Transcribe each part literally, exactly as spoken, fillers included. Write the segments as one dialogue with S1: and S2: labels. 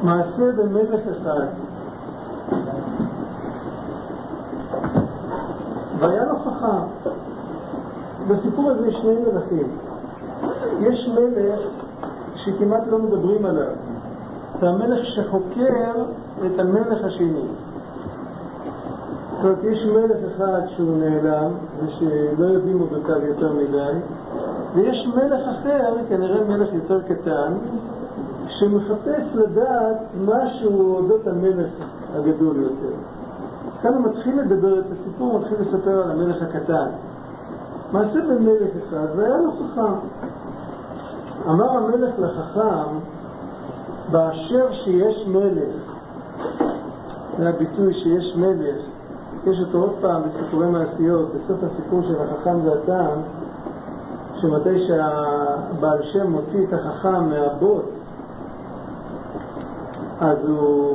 S1: מעשה במלך אחד. והיה לו חכם. בסיפור הזה יש שני מלכים. יש מלך שכמעט לא מדברים עליו. זה המלך שחוקר את המלך השני. זאת אומרת, יש מלך אחד שהוא נעלם ושלא יודעים אודותיו יותר מדי, ויש מלך אחר, כנראה מלך יותר קטן, שמחפש לדעת משהו אודות המלך הגדול יותר. כאן הוא מתחיל לדבר את הסיפור, הוא מתחיל לספר על המלך הקטן. מעשה במלך אחד, והיה לו חכם. אמר המלך לחכם, באשר שיש מלך, זה הביטוי שיש מלך, יש אותו עוד פעם בסיפורי מעשיות, בסוף הסיפור של החכם והתם, שמתי שהבעל שם מוציא את החכם מהבוט, אז הוא,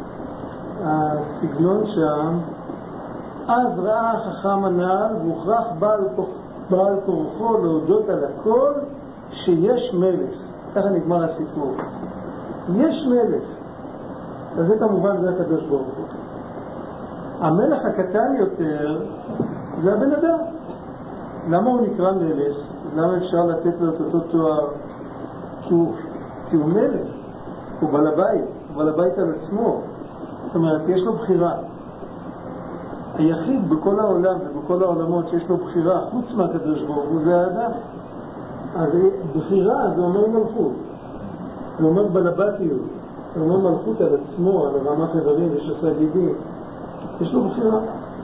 S1: הסגנון שם, אז ראה החכם הנעל והוכרח בעל, בעל כורחו להודות על הכל שיש מלך. ככה נגמר הסיפור. יש מלך. אז זה כמובן זה הקדוש ברוך הוא. המלך הקטן יותר זה הבן אדם. למה הוא נקרא מלך? למה אפשר לתת לו את אותו תואר? כי הוא, כי הוא מלך. הוא בעל הבית. הוא בעל הבית על עצמו. זאת אומרת, יש לו בחירה. היחיד בכל העולם ובכל העולמות שיש לו בחירה, חוץ מהקדוש ברוך הוא, זה האדם. אז בחירה זה אומר מלכות. זה אומר בלבטיות. זה אומר מלכות על עצמו, על רמת איברים ושסה גידים. יש לו בחירה.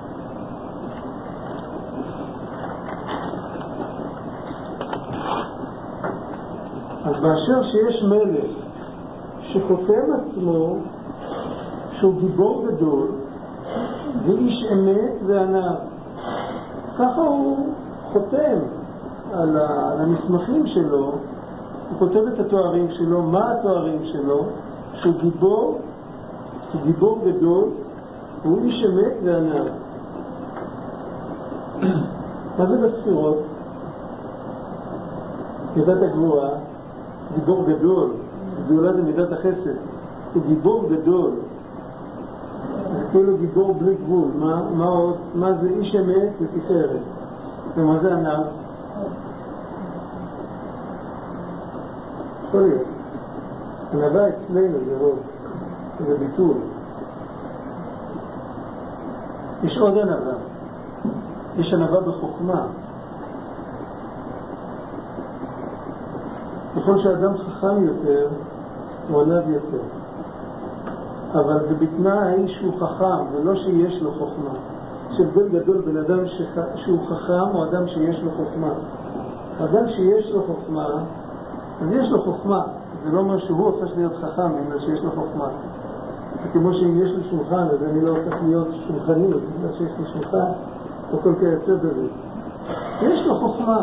S1: אז באשר שיש מלך שחותם עצמו שהוא גיבור גדול ואיש אמת וענב, ככה הוא חותם על המסמכים שלו, הוא כותב את התוארים שלו, מה התוארים שלו, שהוא גיבור, שהוא גיבור גדול, הוא איש אמת וענב. מה זה בספירות? מידת הגבורה, גיבור גדול, גדולה זה מידת החסד, הוא גיבור גדול, זה כאילו גיבור בלי גבול. מה, מה עוד? מה זה איש אמת ותפארת? ומה זה ענב? יכול להיות. ענבה אצלנו זה רוב, זה ביטול. יש עוד ענבה. יש ענבה בחוכמה. ככל שאדם חכם יותר, הוא ענב יותר. אבל זה בתנאי שהוא חכם, ולא שיש לו חוכמה. יש הבדל גדול בין אדם שח... שהוא חכם או אדם שיש לו חוכמה. אדם שיש לו חוכמה, אז יש לו חוכמה. זה לא אומר שהוא הופך להיות חכם, בגלל שיש לו חוכמה. זה כמו שאם יש לי שולחן, אז אני לא הופך להיות שולחני, בגלל שיש לי שולחן, או כל כיוצא בזה. יש לו חוכמה.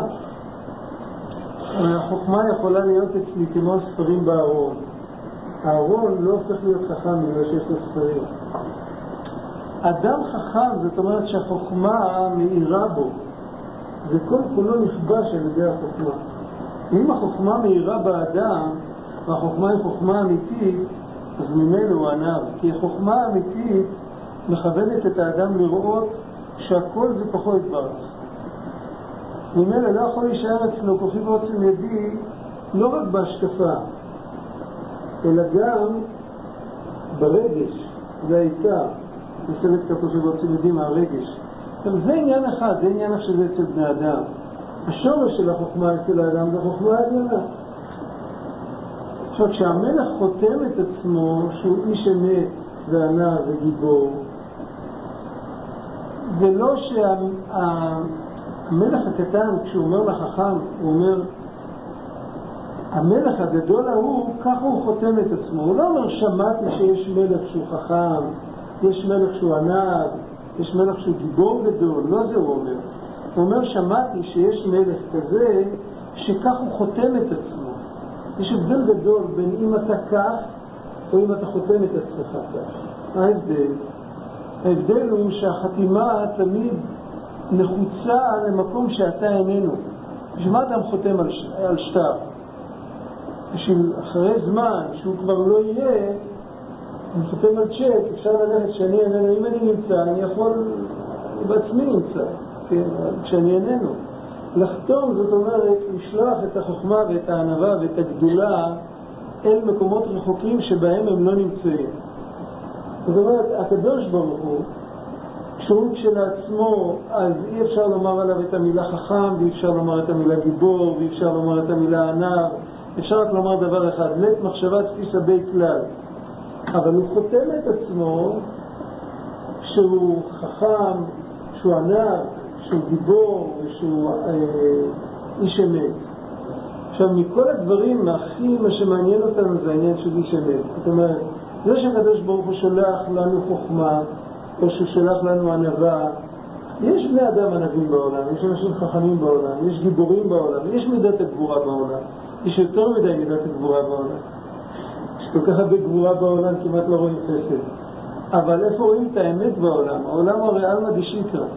S1: החוכמה יכולה להיות אצלי כמו הספרים בארון. הארון לא הופך להיות חכם בגלל שיש לו ספרים. אדם חכם, זאת אומרת שהחוכמה מאירה בו. זה כל כולו נכבש על ידי החוכמה. אם החוכמה מאירה באדם, והחוכמה היא חוכמה אמיתית, אז ממנו הוא ענב. כי החוכמה האמיתית מכוונת את האדם לראות שהכל זה פחות ברץ. ממנו לא יכול להישאר אצלו כוחי ועוצם ידי לא רק בהשקפה, אלא גם ברגש. זה העיקר. מסלק את הכוחי ועוצם ידי מהרגש. זה עניין אחד, זה עניין שזה אצל בני אדם. השורש של החוכמה אצל האדם זה חוכמה עליונה. עכשיו, כשהמלך חותם את עצמו שהוא איש אמת וענה וגיבור, זה לא שהמלך הקטן, כשהוא אומר לחכם, הוא אומר, המלך הגדול ההוא, ככה הוא חותם את עצמו. הוא לא אומר, שמעתי שיש מלך שהוא חכם, יש מלך שהוא ענב, יש מלך שהוא גיבור גדול. לא זה הוא אומר. הוא אומר, שמעתי שיש מלך כזה, שכך הוא חותם את עצמו. יש הבדל גדול בין אם אתה כך, או אם אתה חותם את עצמך כך. מה ההבדל? ההבדל הוא שהחתימה תמיד נחוצה למקום שאתה איננו. בשביל אדם חותם על, ש... על שטר? בשביל אחרי זמן שהוא כבר לא יהיה, אני חותם על צ'ק, אפשר ללכת שאני איננו, אם אני נמצא, אני יכול, אני בעצמי נמצא, כן, כשאני איננו. לחתום זאת אומרת, לשלוח את החוכמה ואת הענווה ואת הגדולה אל מקומות רחוקים שבהם הם לא נמצאים. זאת אומרת, הקדוש ברוך הוא, כשהוא כשלעצמו, אז אי אפשר לומר עליו את המילה חכם, ואי אפשר לומר את המילה גיבור, ואי אפשר לומר את המילה ענב, אפשר רק לומר דבר אחד, לית מחשבה תפיסה בי כלל. אבל הוא חותם את עצמו שהוא חכם, שהוא ענב, שהוא גיבור, שהוא אה, איש אמת. עכשיו, מכל הדברים הכי מה שמעניין אותנו זה העניין של איש אמת. זאת אומרת, זה שהקדוש ברוך הוא שולח לנו חוכמה, או שהוא שולח לנו ענווה, יש בני אדם ענבים בעולם, יש אנשים חכמים בעולם, יש גיבורים בעולם, יש מידת הגבורה בעולם, יש יותר מדי מידת הגבורה בעולם. יש כל כך הרבה גבורה בעולם, כמעט לא רואים חסד. אבל איפה רואים את האמת בעולם? העולם הרי עלמא דשיקרא.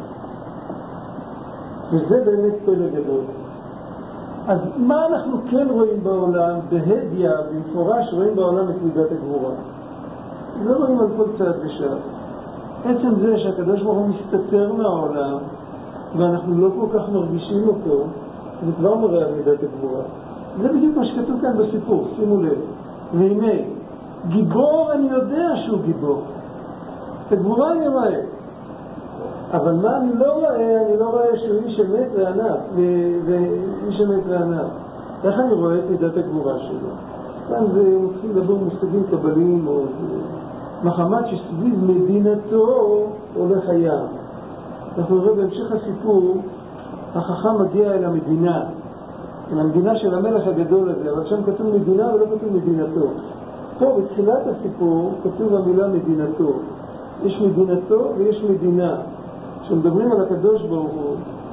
S1: וזה באמת פלא גדול. אז מה אנחנו כן רואים בעולם? בהדיה, במפורש רואים בעולם את מידת הגבורה. לא רואים על כל צעד ושעל. עצם זה שהקדוש ברוך הוא מסתתר מהעולם, ואנחנו לא כל כך מרגישים אותו, זה כבר מראה על מידת הגבורה. זה בדיוק מה שכתוב כאן בסיפור, שימו לב. והנה, גיבור אני יודע שהוא גיבור. את הגבורה אני רואה. אבל מה אני לא רואה? אני לא רואה שהוא איש אמת וענב, ואיש אמת וענב. איך אני רואה את מידת הגבורה שלו? כאן זה מתחיל לדבר מושגים קבליים, או מחמת שסביב מדינתו הולך הים. אנחנו רואים בהמשך הסיפור, החכם מגיע אל המדינה, אל המדינה של המלך הגדול הזה, אבל שם כתוב מדינה ולא כתוב מדינתו. פה בתחילת הסיפור כתוב המילה מדינתו. יש מדינתו ויש מדינה. כשמדברים על הקדוש ברוך הוא,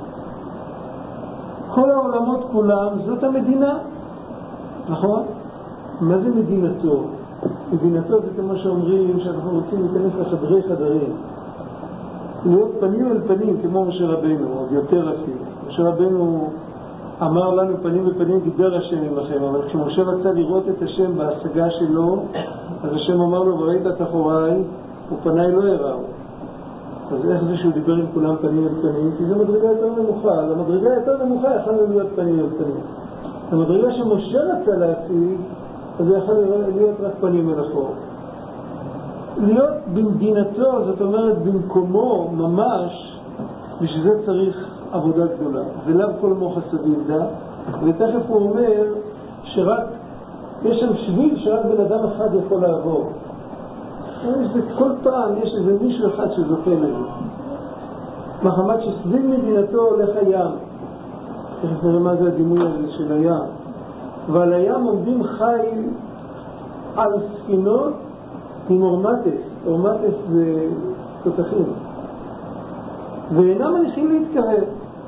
S1: כל העולמות כולם זאת המדינה, נכון? מה זה מדינתו? מדינתו זה כמו שאומרים שאנחנו רוצים להיכנס לחדרי חדרים, להיות פנים אל פנים כמו משה רבנו, עוד יותר אפילו. משה רבנו אמר לנו פנים ופנים דיבר השם עמכם, אבל כשמשה רצה לראות את השם בהשגה שלו, אז השם אמר לו וראית את אחוריי ופניי לא יראו. אז איך זה שהוא דיבר עם כולם פנים אל פנים? כי זו מדרגה יותר נמוכה. אז המדרגה יותר נמוכה יכולה להיות פנים אל פנים. המדרגה שמשה רצה להשיג, אז זה יכול להיות רק פנים אל אחור. להיות במדינתו, זאת אומרת במקומו ממש, בשביל זה צריך עבודה גדולה. ולאו כל מוח הסביב דה, ותכף הוא אומר שרק, יש שם שביל שרק בן אדם אחד יכול לעבור. כל פעם יש איזה מישהו אחד שזוכה לזה. מחמת שסביב מדינתו הולך הים. תכף נראה מה זה הדימוי הזה של הים. ועל הים עומדים חיל על ספינות עם אורמטס. אורמטס זה תותחים. ואינם מניחים להתקרב.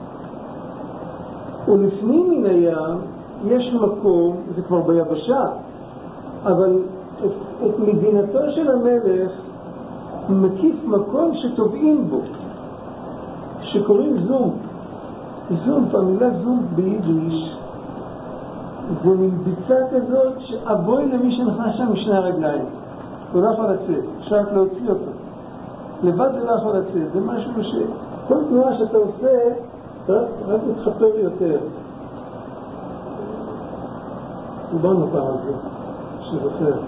S1: ולפנים מן הים יש מקום, זה כבר ביבשה, אבל את, את מדינתו של המלך מקיף מקום שטובעים בו, שקוראים זום. זום, המילה זום ביידיש, זה מין ביצה כזאת שאבוי למי שנכנס שם משני הרגליים. הוא לא יכול לצאת, אפשר רק להוציא אותו. לבד זה לא יכול לצאת, זה משהו שכל תנועה שאתה עושה, רק, רק מתחפר יותר. דיברנו פעם על זה, שזוכר.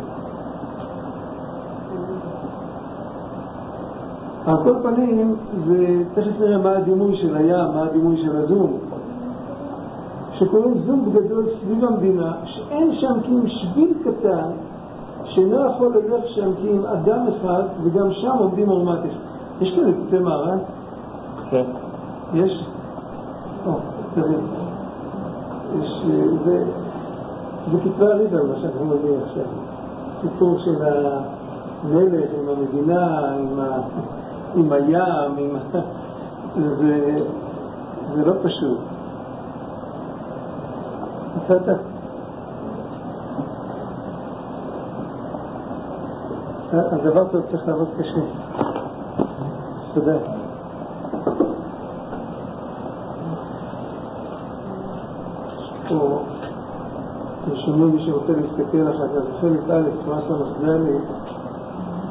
S1: על כל פנים, ותכף נראה מה הדימוי של הים, מה הדימוי של הזום. שקוראים זום גדול סביב המדינה, שאין שם כי אם שביל קטן, שאינו יכול ללך שם כי אם אדם אחד, וגם שם עומדים אורמטס. יש כאלה קצה מערן?
S2: כן.
S1: יש? או, תראה. יש, זה, זה כתבי הריבה, מה שאנחנו אומרים עכשיו. סיפור של המלך עם המדינה, עם, ה, עם הים, עם... זה, זה לא פשוט. מצאת? הדבר טוב צריך לעבוד קשה. תודה. פה רשומים מי שרוצה להסתכל אחר כך, חלק א', מה שמסגר לי,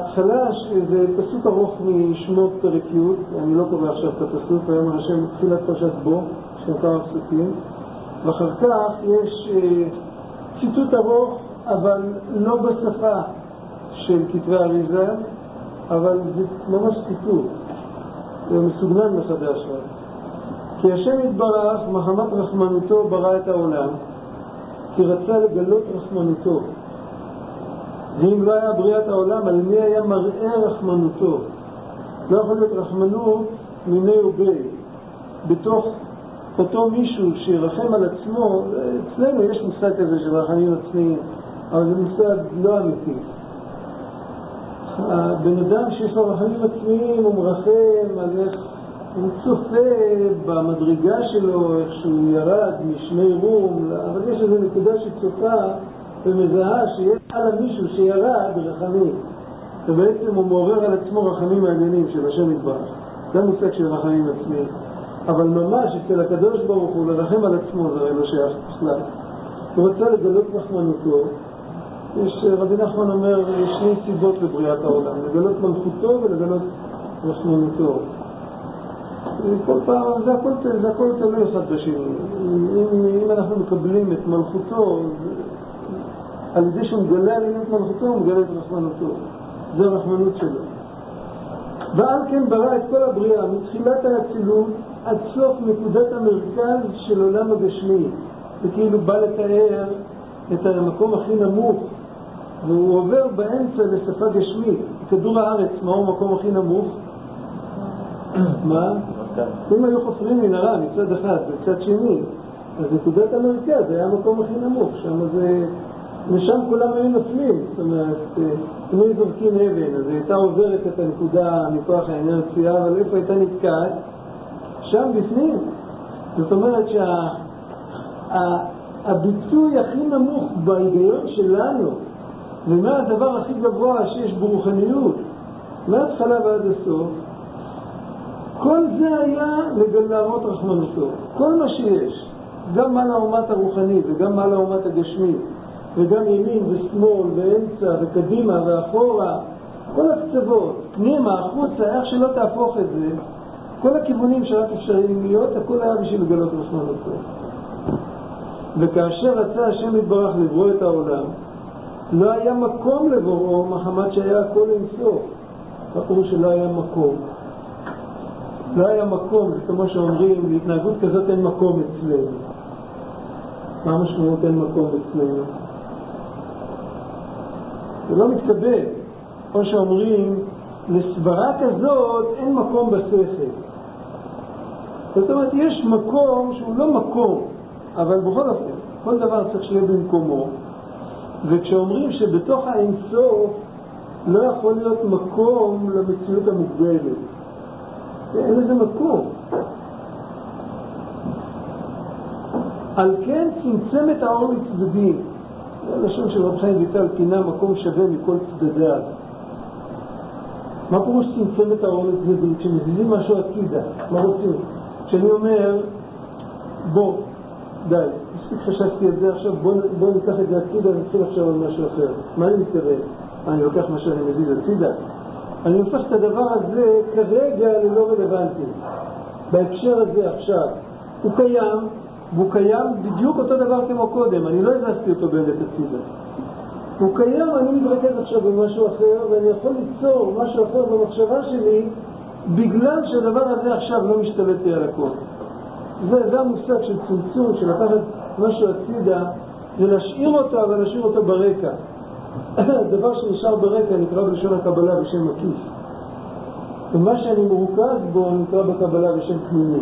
S1: ההתחלה זה פסוק ארוך משמות פרק י', אני לא קורא עכשיו את הפסוק, היום השם תחילת פרשת בו, יש כאן כמה פסוקים, ואחר כך יש ציטוט ארוך, אבל לא בשפה של כתבי אריזה, אבל זה ממש ציטוט, זה מסוגנן מחדש. כי השם יתברך מחמת רחמנותו ברא את העולם, כי רצה לגלות רחמנותו. ואם לא היה בריאת העולם, על מי היה מראה רחמנותו? לא יכול להיות רחמנות מיני ובי. בתוך אותו מישהו שירחם על עצמו, אצלנו יש מושג כזה של רחמים עצמיים, אבל זה מושג לא אמיתי. הבן אדם שיש לו רחמים עצמיים, הוא מרחם על איך הוא צופה במדרגה שלו, איך שהוא ירד משמי רום, אבל יש איזו נקודה שצופה ומזהה שיש על מישהו שירד ברחמים, ובעצם הוא מעורר על עצמו רחמים העליונים של השם יתברך. זה מושג של רחמים עצמיים. אבל ממש אצל הקדוש ברוך הוא לרחם על עצמו זה לא שייך בכלל. הוא רוצה לגלות רחמנותו. יש, רבי נחמן אומר, יש שני סיבות לבריאת העולם, לגלות מלכותו ולגלות רחמנותו. כל פעם, זה הכל, זה הכל תלוי אחד בשני. אם, אם אנחנו מקבלים את מלכותו, על ידי שהוא מגלה עלינו את מלכותו, הוא מגלה את רחמנותו. זה הרחמנות שלו. ועל כן ברא את כל הבריאה, מתחילת האצילות עד סוף נקודת המרכז של עולם הגשמי. זה כאילו בא לתאר את המקום הכי נמוך, והוא עובר באמצע לשפה גשמית. כדור הארץ, מהו המקום הכי נמוך? מה? אם היו חופרים מנהרה מצד אחד בצד שני, אז נקודת המרכז היה המקום הכי נמוך. שם זה... ושם כולם היו נפלים. זאת אומרת, אם היו זורקים אבן, אז הייתה עוברת את הנקודה מכוח העניין הצייה, אבל איפה הייתה נתקעת? שם בפנים. זאת אומרת שהביצוי הכי נמוך בהיגיון שלנו, ומה הדבר הכי גבוה שיש ברוחניות, מההתחלה ועד הסוף, כל זה היה לגלות רחמנותו. כל מה שיש, גם מעל האומת הרוחנית וגם מעל האומת הגשמית, וגם ימין ושמאל ואמצע וקדימה ואחורה, כל הקצוות, פנימה, החוצה, איך שלא תהפוך את זה, כל הכיוונים שרק אפשריים להיות, הכל היה בשביל לגלות רחמנותו. וכאשר רצה השם יתברך לברוא את העולם, לא היה מקום לבוראו, מחמת שהיה הכל אינסוף. מה פירוש שלא היה מקום? לא היה מקום, זה כמו שאומרים, להתנהגות כזאת אין מקום אצלנו. מה המשמעות אין מקום אצלנו? זה לא מתקבל. או שאומרים, לסברה כזאת אין מקום בשכל. זאת אומרת, יש מקום שהוא לא מקום, אבל בכל אופן, כל דבר צריך שיהיה במקומו. וכשאומרים שבתוך האינסוף לא יכול להיות מקום למציאות המוגבלת. אין לזה מקום. על כן צמצם את האור לצדדים. זה לשון של רב חיים ויטל, פינה מקום שווה מכל צדדיו. מה פירוש צמצם את האור לצדדים? כשמזיזים משהו הצידה, מה רוצים? כשאני אומר, בוא, די, מספיק חשבתי את זה עכשיו, בוא, בוא ניקח את זה הצידה ונתחיל עכשיו על משהו אחר. מה אני מתכוון? אני לוקח מה שאני מזיז הצידה. אני הופך את הדבר הזה כרגע ללא רלוונטי. בהקשר הזה עכשיו, הוא קיים, והוא קיים בדיוק אותו דבר כמו קודם. אני לא הזזתי אותו באמת הצידה. הוא קיים, אני מתרכז עכשיו במשהו אחר, ואני יכול ליצור משהו אחר במחשבה שלי, בגלל שהדבר הזה עכשיו לא משתלט לי על הכל. זה, זה המושג של צמצום, של לקחת משהו הצידה, ולהשאיר אותו, אבל להשאיר אותו ברקע. הדבר שנשאר ברקע נקרא בלשון הקבלה בשם מקיף. ומה שאני מרוכז בו נקרא בקבלה בשם פנימי.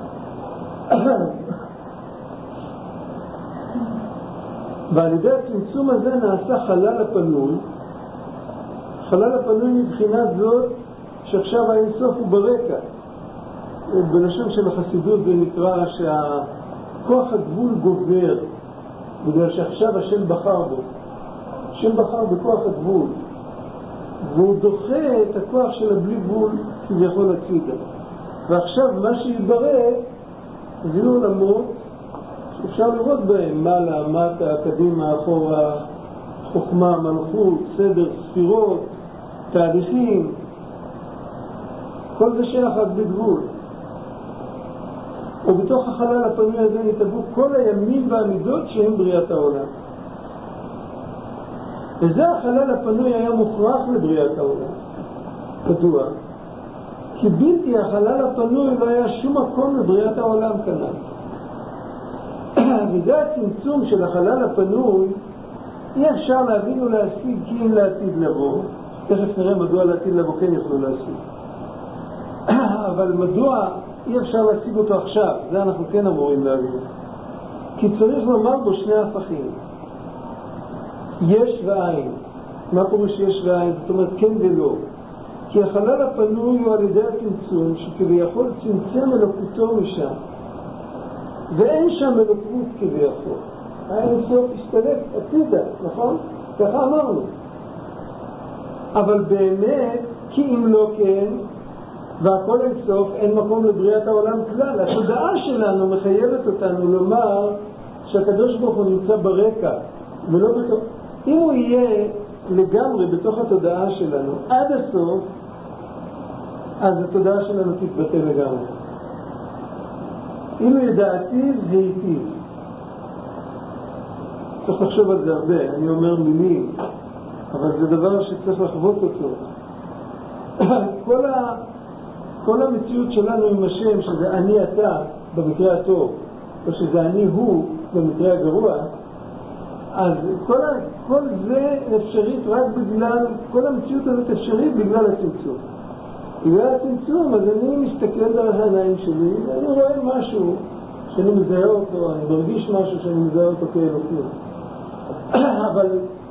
S1: ועל ידי הצמצום הזה נעשה חלל הפנוי. חלל הפנוי מבחינה זאת שעכשיו האינסוף הוא ברקע. בלשון של החסידות זה נקרא שהכוח הגבול גובר, בגלל שעכשיו השם בחר בו. השם בחר בכוח הגבול, והוא דוחה את הכוח של הבלי גבול כביכול הצידה. ועכשיו מה שיתברא זה עולמות שאפשר לראות בהם מעלה, מטה, קדימה, אחורה, חוכמה, מלכות, סדר, ספירות, תהליכים, כל זה שייך רק בגבול. ובתוך החלל הפנוי הזה נתאבו כל הימים והמידות שהם בריאת העולם. וזה החלל הפנוי היה מוכרח לבריאת העולם. מדוע? כי בלתי החלל הפנוי לא היה שום מקום לבריאת העולם כנראה. וזה הצמצום של החלל הפנוי, אי אפשר להבין ולהשיג כי אם לעתיד לבוא. תכף נראה מדוע לעתיד לבוא כן יוכלו להשיג. אבל מדוע אי אפשר להשיג אותו עכשיו? זה אנחנו כן אמורים להבין. כי צריך לומר בו שני הפכים. יש ואין. מה פירוש יש ואין? זאת אומרת כן ולא. כי החלל הפנוי הוא על ידי הצמצום שכביכול צמצם אלוקותו משם. ואין שם אלוקות כביכול. האין סוף השתלט עתידה, נכון? ככה אמרנו. אבל באמת, כי אם לא כן, והכל אין סוף, אין מקום לבריאת העולם כלל. התודעה שלנו מחייבת אותנו לומר שהקדוש ברוך הוא נמצא ברקע, ולא בתוך... אם הוא יהיה לגמרי בתוך התודעה שלנו עד הסוף, אז התודעה שלנו תתבטא לגמרי. אילו ידעתיו והיטיב. צריך לחשוב על זה הרבה, אני אומר מילים, אבל זה דבר שצריך לחוות אותו. כל, ה... כל המציאות שלנו עם השם, שזה אני אתה במקרה הטוב, או שזה אני הוא במקרה הגרוע, אז כל, ה... כל זה אפשרית רק בגלל, כל המציאות הזאת אפשרית בגלל הצמצום. בגלל הצמצום, אז אני מסתכל דרך העיניים שלי, ואני רואה משהו שאני מזהה אותו, אני מרגיש משהו שאני מזהה אותו כאלוקות. אבל,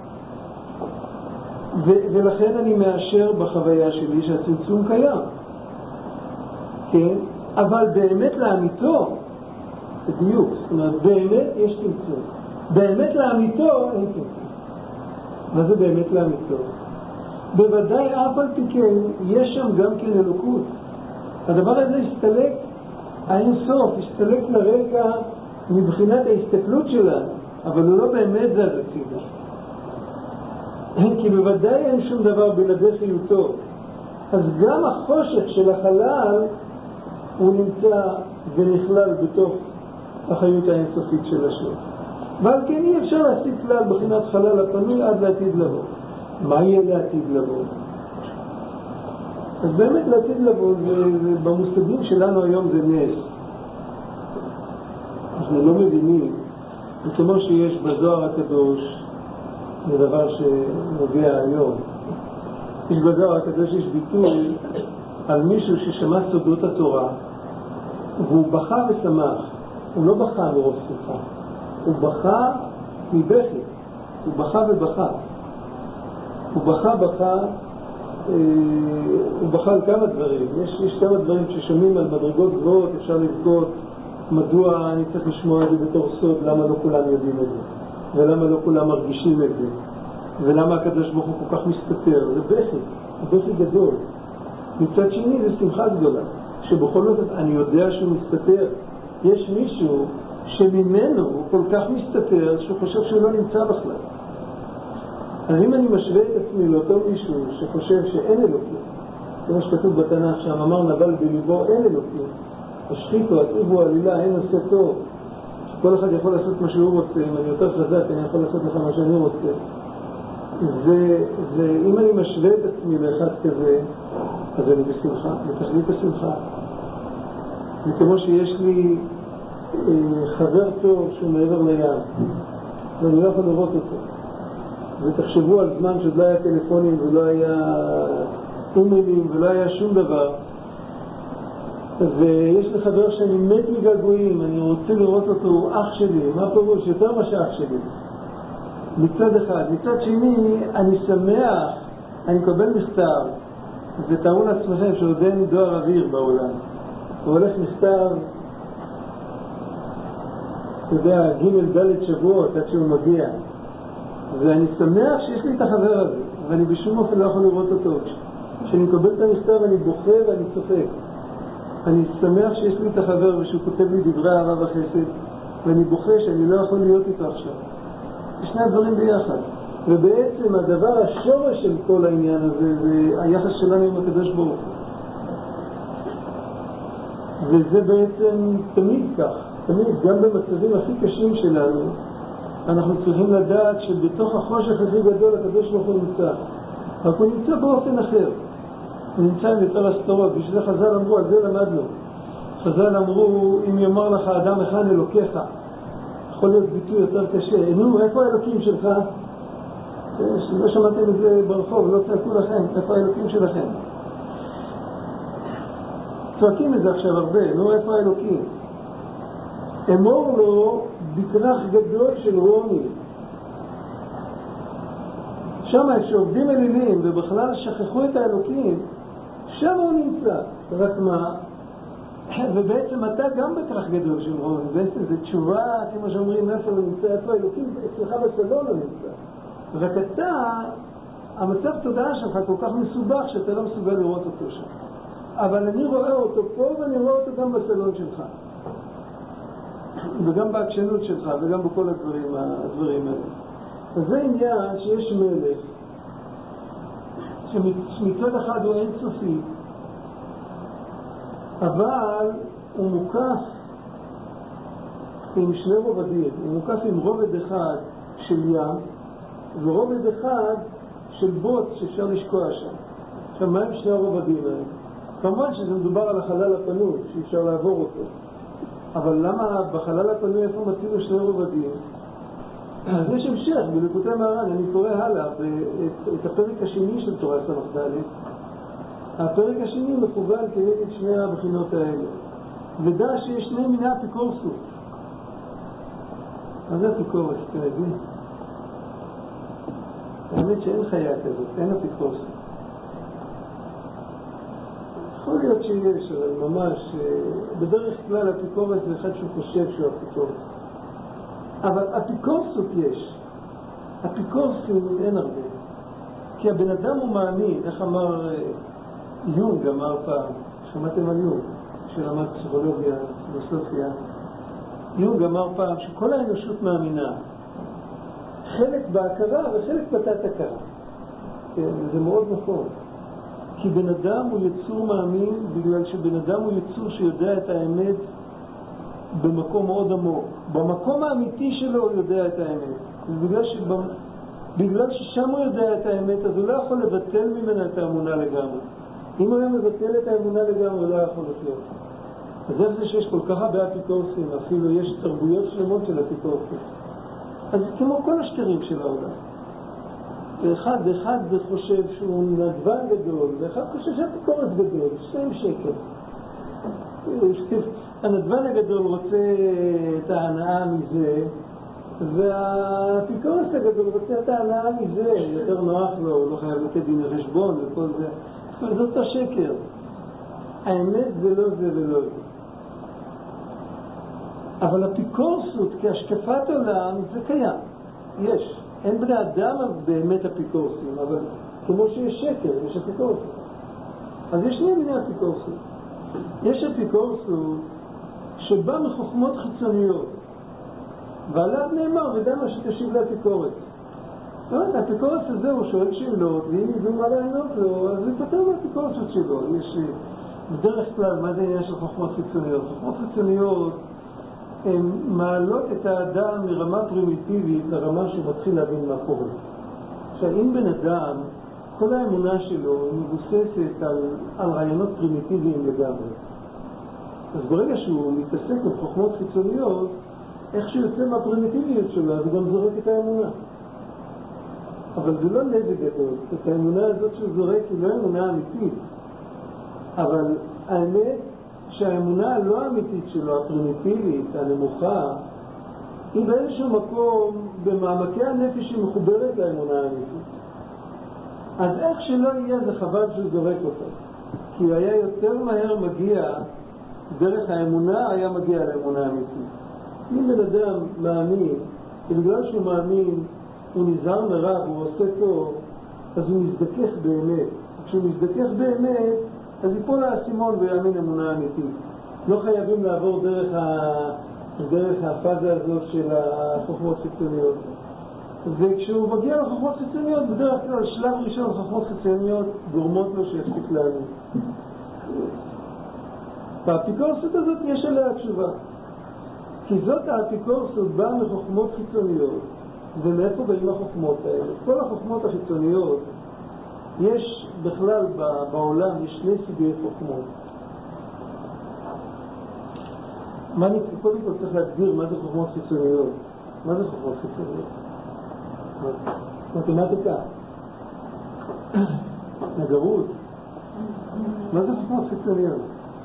S1: ו, ולכן אני מאשר בחוויה שלי שהצמצום קיים. כן? אבל באמת לאמיתו, בדיוק, זאת אומרת, באמת יש צמצום. באמת לאמיתו אין צמצום. מה זה באמת לאמיתו? בוודאי אף על פי כן יש שם גם כן אלוקות. הדבר הזה הסתלק, האין סוף, הסתלק לרקע מבחינת ההסתכלות שלנו, אבל הוא לא באמת זה הצידה. כי בוודאי אין שום דבר בלעדי חיותו. אז גם החושך של החלל הוא נמצא ונכלל בתוך החיות האינסופית של השם. ועל כן אי אפשר להשיג כלל בחינת חלל הפנוי עד לעתיד לבוא. מה יהיה לעתיד לבוא? אז באמת לעתיד לבוא, במושגים שלנו היום זה נס. אנחנו לא מבינים, וכמו שיש בזוהר הקדוש, זה דבר שנוגע היום. יש בזוהר הקדוש, יש ביטוי על מישהו ששמע סודות התורה, והוא בכה ושמח. הוא לא בכה מרוב שמחה, הוא בכה מבכי, הוא בכה ובכה. הוא בכה, בכה, אה, הוא בכה על כמה דברים. יש, יש כמה דברים ששומעים על מדרגות גבוהות, אפשר לבכות, מדוע אני צריך לשמוע את זה בתור סוד, למה לא כולם יודעים את זה, ולמה לא כולם מרגישים את זה, ולמה הקדוש ברוך הוא כל כך מסתתר. זה בכי, זה בכי גדול. מצד שני זה שמחה גדולה, שבכל זאת אני יודע שהוא מסתתר. יש מישהו שממנו הוא כל כך מסתתר שהוא חושב שהוא לא נמצא בכלל. אז אם אני משווה את עצמי לאותו מישהו שחושב שאין אלוקים, כמו שכתוב בתנ"ך שם, אמר נבל בליבו אין אלוקים, השחיתו, הטעיבו עלילה, אין עושה טוב, שכל אחד יכול לעשות מה שהוא רוצה, אם אני יותר חזק אני יכול לעשות לך מה שאני רוצה. ואם אני משווה את עצמי לאחד כזה, אז אני בשמחה, בתכלית השמחה. וכמו שיש לי אה, חבר טוב שהוא מעבר לים, ואני לא יכול לראות אותו. ותחשבו על זמן שעוד לא היה טלפונים ולא היה אימיילים ולא היה שום דבר, ויש לי חבר שאני מת מגעגועים, אני רוצה לראות אותו, הוא אח שלי. מה פירוש? יותר מה שאח שלי מצד אחד. מצד שני אני שמח, אני מקבל מכתב, ותארו לעצמכם שעוד אין דואר אוויר בעולם, הוא הולך מכתב, אתה יודע, ג' ד' שבועות עד שהוא מגיע, ואני שמח שיש לי את החבר הזה, ואני בשום אופן לא יכול לראות אותו. כשאני מקבל את המכתב אני בוכה ואני צוחק. אני שמח שיש לי את החבר ושהוא כותב לי דברי אהבה וחסד, ואני בוכה שאני לא יכול להיות איתו עכשיו. שני הדברים ביחד. ובעצם הדבר השורש של כל העניין הזה זה היחס שלנו עם הקדוש ברוך הוא. וזה בעצם תמיד כך, תמיד, גם במצבים הכי קשים שלנו, אנחנו צריכים לדעת שבתוך החושך הכי גדול הקדוש ברוך הוא נמצא. רק הוא נמצא באופן אחר. הוא נמצא עם יותר הסתרות, בשביל חז"ל אמרו, על זה למדנו. חז"ל אמרו, אם יאמר לך אדם אחד אלוקיך, יכול להיות ביטוי יותר קשה. נו, איפה האלוקים שלך? לא שמעתם את זה ברחוב, לא צעקו לכם, איפה האלוקים שלכם? צועקים את זה עכשיו הרבה, נו, איפה האלוקים? אמור לו בכרך גדול של רוני. שם שעובדים אלילים ובכלל שכחו את האלוקים, שם הוא נמצא. רק מה? ובעצם אתה גם בכרך גדול של רוני. בעצם זה תשובה, כמו שאומרים, איפה הוא נמצא, איפה האלוקים, אצלך בסלון הוא נמצא. רק אתה, המצב תודעה שלך כל כך מסובך שאתה לא מסוגל לראות אותו שם. אבל אני רואה אותו פה ואני רואה אותו גם בסלון שלך. וגם בעקשנות שלך וגם בכל הדברים, הדברים האלה. אז זה עניין שיש מלך שמצד אחד הוא אינסופי, אבל הוא מוקף עם שני רובדים. הוא מוקף עם רובד אחד של ים ורובד אחד של בוץ שאפשר לשקוע שם. עכשיו, מה הם שני הרובדים האלה? כמובן שזה מדובר על החלל הפנוי, שאפשר לעבור אותו. אבל למה בחלל הפנוי איפה מצינו שני רובדים? אז יש המשך בליקוטי מהר"ן, אני קורא הלאה את, את הפרק השני של תורה ס"ד. הפרק השני מכוון כנגד שני הבחינות האלה. ודע שיש שני מיני אפיקורסות. מה זה אפיקורס, אתם יודעים? האמת שאין חיה כזאת, אין אפיקורסות. יכול להיות שיש, אבל ממש, בדרך כלל אפיקורס זה אחד שהוא חושב שהוא אפיקורס. אבל אפיקורסות יש. אפיקורסים אין הרבה. כי הבן אדם הוא מאמין, איך אמר יונג, אמר פעם, שמעתם על יונג, שלמד פסיכולוגיה, פילוסופיה. יונג אמר פעם שכל האנושות מאמינה. חלק בהכרה וחלק בתת הכרה. כן, זה מאוד נכון. כי בן אדם הוא יצור מאמין בגלל שבן אדם הוא יצור שיודע את האמת במקום מאוד עמוק. במקום האמיתי שלו הוא יודע את האמת. בגלל, שבא, בגלל ששם הוא יודע את האמת, אז הוא לא יכול לבטל ממנה את האמונה לגמרי. אם הוא היה מבטל את האמונה לגמרי, הוא לא יכול לחיות. אז איך זה שיש כל כך הרבה אפיקורסים, אפילו יש תרבויות שלמות של אפיקורסים. אז כמו כל השקרים של העולם. ואחד, אחד זה חושב שהוא נדבן גדול, ואחד חושב שאפיקורס גדול, שהם שקר. הנדבן הגדול רוצה את ההנאה מזה, והאפיקורס הגדול רוצה את ההנאה מזה, יותר נוח לו, הוא לא חייב לתת דין חשבון וכל זה. זאת השקר. האמת זה לא זה ולא זה. אבל אפיקורסות כהשקפת עולם זה קיים. יש. אין בני אדם באמת אפיקורסים, אבל כמו שיש שקר, יש אפיקורסות. אז יש שני מיני אפיקורסות. יש אפיקורסות שבא מחוכמות חיצוניות, ועליו נאמר, ודע מה שתשיב לאפיקורס. זאת אומרת, האפיקורס הזה הוא שואל שאלות, ואם ידעו מה לענות לו, אז הוא יפטר מהאפיקורסות שלו. יש בדרך כלל, מה זה עניין של חוכמות חיצוניות? חוכמות חיצוניות הן מעלות את האדם מרמה פרימיטיבית לרמה שהוא מתחיל להבין מה קורה. עכשיו, אם בן אדם, כל האמונה שלו מבוססת על, על רעיונות פרימיטיביים לגמרי. אז ברגע שהוא מתעסק עם חוכמות חיצוניות, איך שהוא יוצא מהפרימיטיביות שלו, אז הוא גם זורק את האמונה. אבל זה לא נזק גדול. את האמונה הזאת שהוא זורק היא לא אמונה אמיתית. אבל האמת שהאמונה הלא האמיתית שלו, הפרימיטיבית, הנמוכה, היא באיזשהו מקום, במעמקי הנפש היא מחוברת לאמונה האמיתית. אז איך שלא יהיה, זה חבל שהוא זורק אותו. כי הוא היה יותר מהר מגיע, דרך האמונה היה מגיע לאמונה אמיתית. אם בן אדם מאמין, ובגלל שהוא מאמין, הוא נזהר מרע, הוא עושה טוב, אז הוא מזדכך באמת. כשהוא מזדכך באמת, אז ייפול האסימון ויאמין אמונה אמיתית. לא חייבים לעבור דרך, ה... דרך הפאזה הזאת של החוכמות חיצוניות. וכשהוא מגיע לחוכמות חיצוניות, בדרך כלל שלב ראשון לחוכמות חיצוניות גורמות לו שיפסיק להאמין. והאפיקורסות הזאת יש עליה תשובה. כי זאת האפיקורסות באה מחוכמות חיצוניות. ומאיפה באים החוכמות האלה? כל החוכמות החיצוניות, יש בכלל בעולם, יש שני סוגי חוכמות. מה אני קודם כל צריך להגדיר מה זה חוכמות חיצוניות? מה זה חוכמות חיצוניות? מתמטיקה, נגרות, מה זה חוכמות חיצוניות?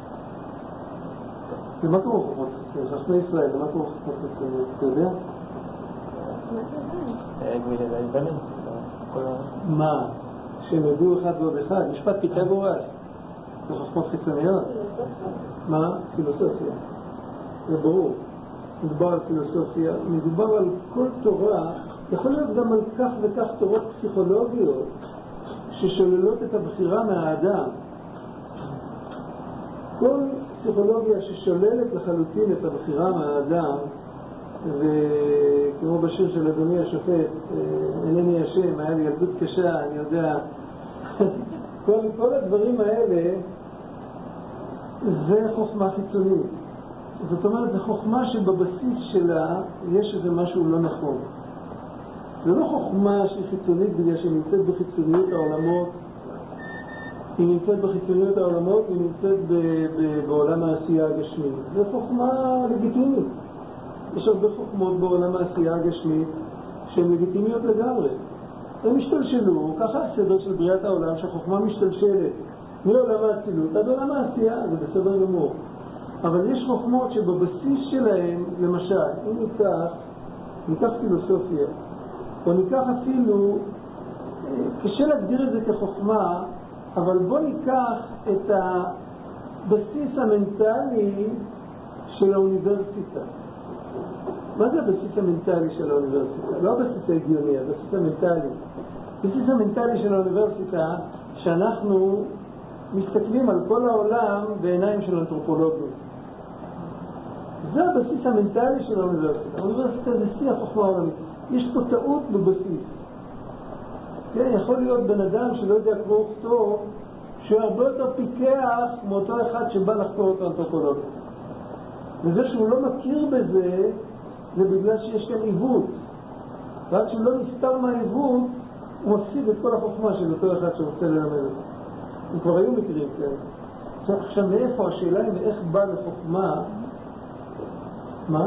S1: למה קוראים חוכמות חיצוניות? חכמי ישראל, למה קוראים חוכמות חיצוניות? אתה יודע? מה? שהם ידעו אחד ועוד אחד, משפט פיתגורס, זה חוכמות חיצוניות? מה? פילוסופיה. זה ברור. מדובר על פילוסופיה, מדובר על כל תורה, יכול להיות גם על כך וכך תורות פסיכולוגיות ששוללות את הבחירה מהאדם. כל פסיכולוגיה ששוללת לחלוטין את הבחירה מהאדם, וכמו בשיר של אדוני השופט, אינני השם, היה לי ילדות קשה, אני יודע, כל, כל הדברים האלה זה חוכמה חיצונית. זאת אומרת, זו חוכמה שבבסיס שלה יש איזה משהו לא נכון. זה לא חוכמה שהיא חיצונית בגלל שהיא נמצאת בחיצוניות העולמות, היא נמצאת בחיצוניות העולמות, היא נמצאת ב- ב- בעולם העשייה הגשמית. זו חוכמה לגיטימית. יש הרבה חוכמות בעולם העשייה הגשמית שהן לגיטימיות לגמרי. הם משתלשלו, ככה הסדר של בריאת העולם, שהחוכמה משתלשלת מעולם האצילות עד עולם העשייה, זה בסדר גמור. אבל יש חוכמות שבבסיס שלהם, למשל, אם ניקח, ניקח פילוסופיה, או ניקח אפילו, קשה להגדיר את זה כחוכמה, אבל בוא ניקח את הבסיס המנטלי של האוניברסיטה. מה זה הבסיס המנטלי של האוניברסיטה? לא הבסיס ההגיוני, הבסיס המנטלי. הבסיס המנטלי של האוניברסיטה, שאנחנו מסתכלים על כל העולם בעיניים של אנתרופולוגים. זה הבסיס המנטלי של האוניברסיטה. האוניברסיטה זה שיא החוכמה העולמית. יש פה טעות בבסיס. כן, יכול להיות בן אדם שלא יודע קרוא וכתוב, שהרבה יותר פיקח מאותו אחד שבא לחקור אותו אנתרופולוגיה. וזה שהוא לא מכיר בזה, זה בגלל שיש כאן עיוות. רק שהוא לא נסתר מהעיוות, הוא מפסיד את כל החוכמה של אותו אחד שרוצה ללמד אותו. הם כבר היו מקרים כאלה. עכשיו, מאיפה השאלה היא מאיך בא לחוכמה? מה?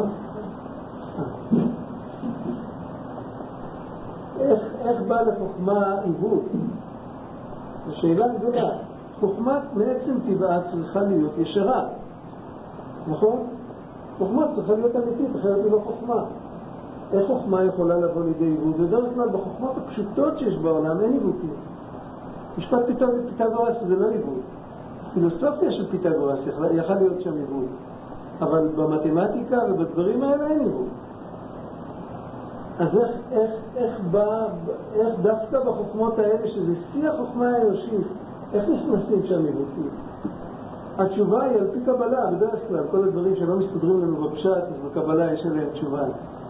S1: איך, איך בא לחוכמה עיוות? זו שאלה גדולה. חוכמה מעצם טבעה צריכה להיות ישרה. נכון? חוכמה צריכה להיות אמיתית, אחרת היא לא חוכמה. איך חוכמה יכולה לבוא לידי עיוות? בדרך כלל בחוכמות הפשוטות שיש בעולם אין עיוותים. משפט פיתגורס זה לא עיוות. פילוסופיה של פיתגורס יכול להיות שם עיוות. אבל במתמטיקה ובדברים האלה אין עיוות. אז איך, איך, איך בא, איך דווקא בחוכמות האלה, שזה שיא החוכמה האנושית, איך נכנסים שם עיוותים? התשובה היא על פי קבלה, בדרך כלל, כל הדברים שלא מסתדרים לנו בפשט, אז בקבלה יש עליהם תשובה.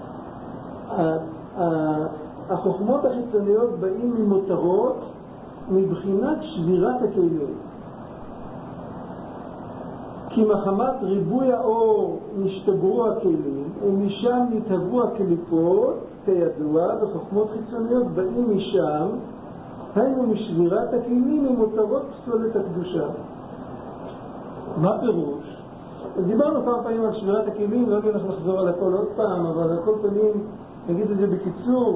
S1: החוכמות החיצוניות באים ממותרות מבחינת שבירת הכלים. כי מחמת ריבוי האור נשתברו הכלים, ומשם נתהוו הקליפות, כידוע, וחוכמות חיצוניות באים משם, היינו משבירת הכלים ממותרות פסולת הקדושה. מה פירוש? דיברנו כמה פעמים על שבירת הכלים, לא נלך לחזור על הכל עוד פעם, אבל על כל פעמים נגיד את זה בקיצור.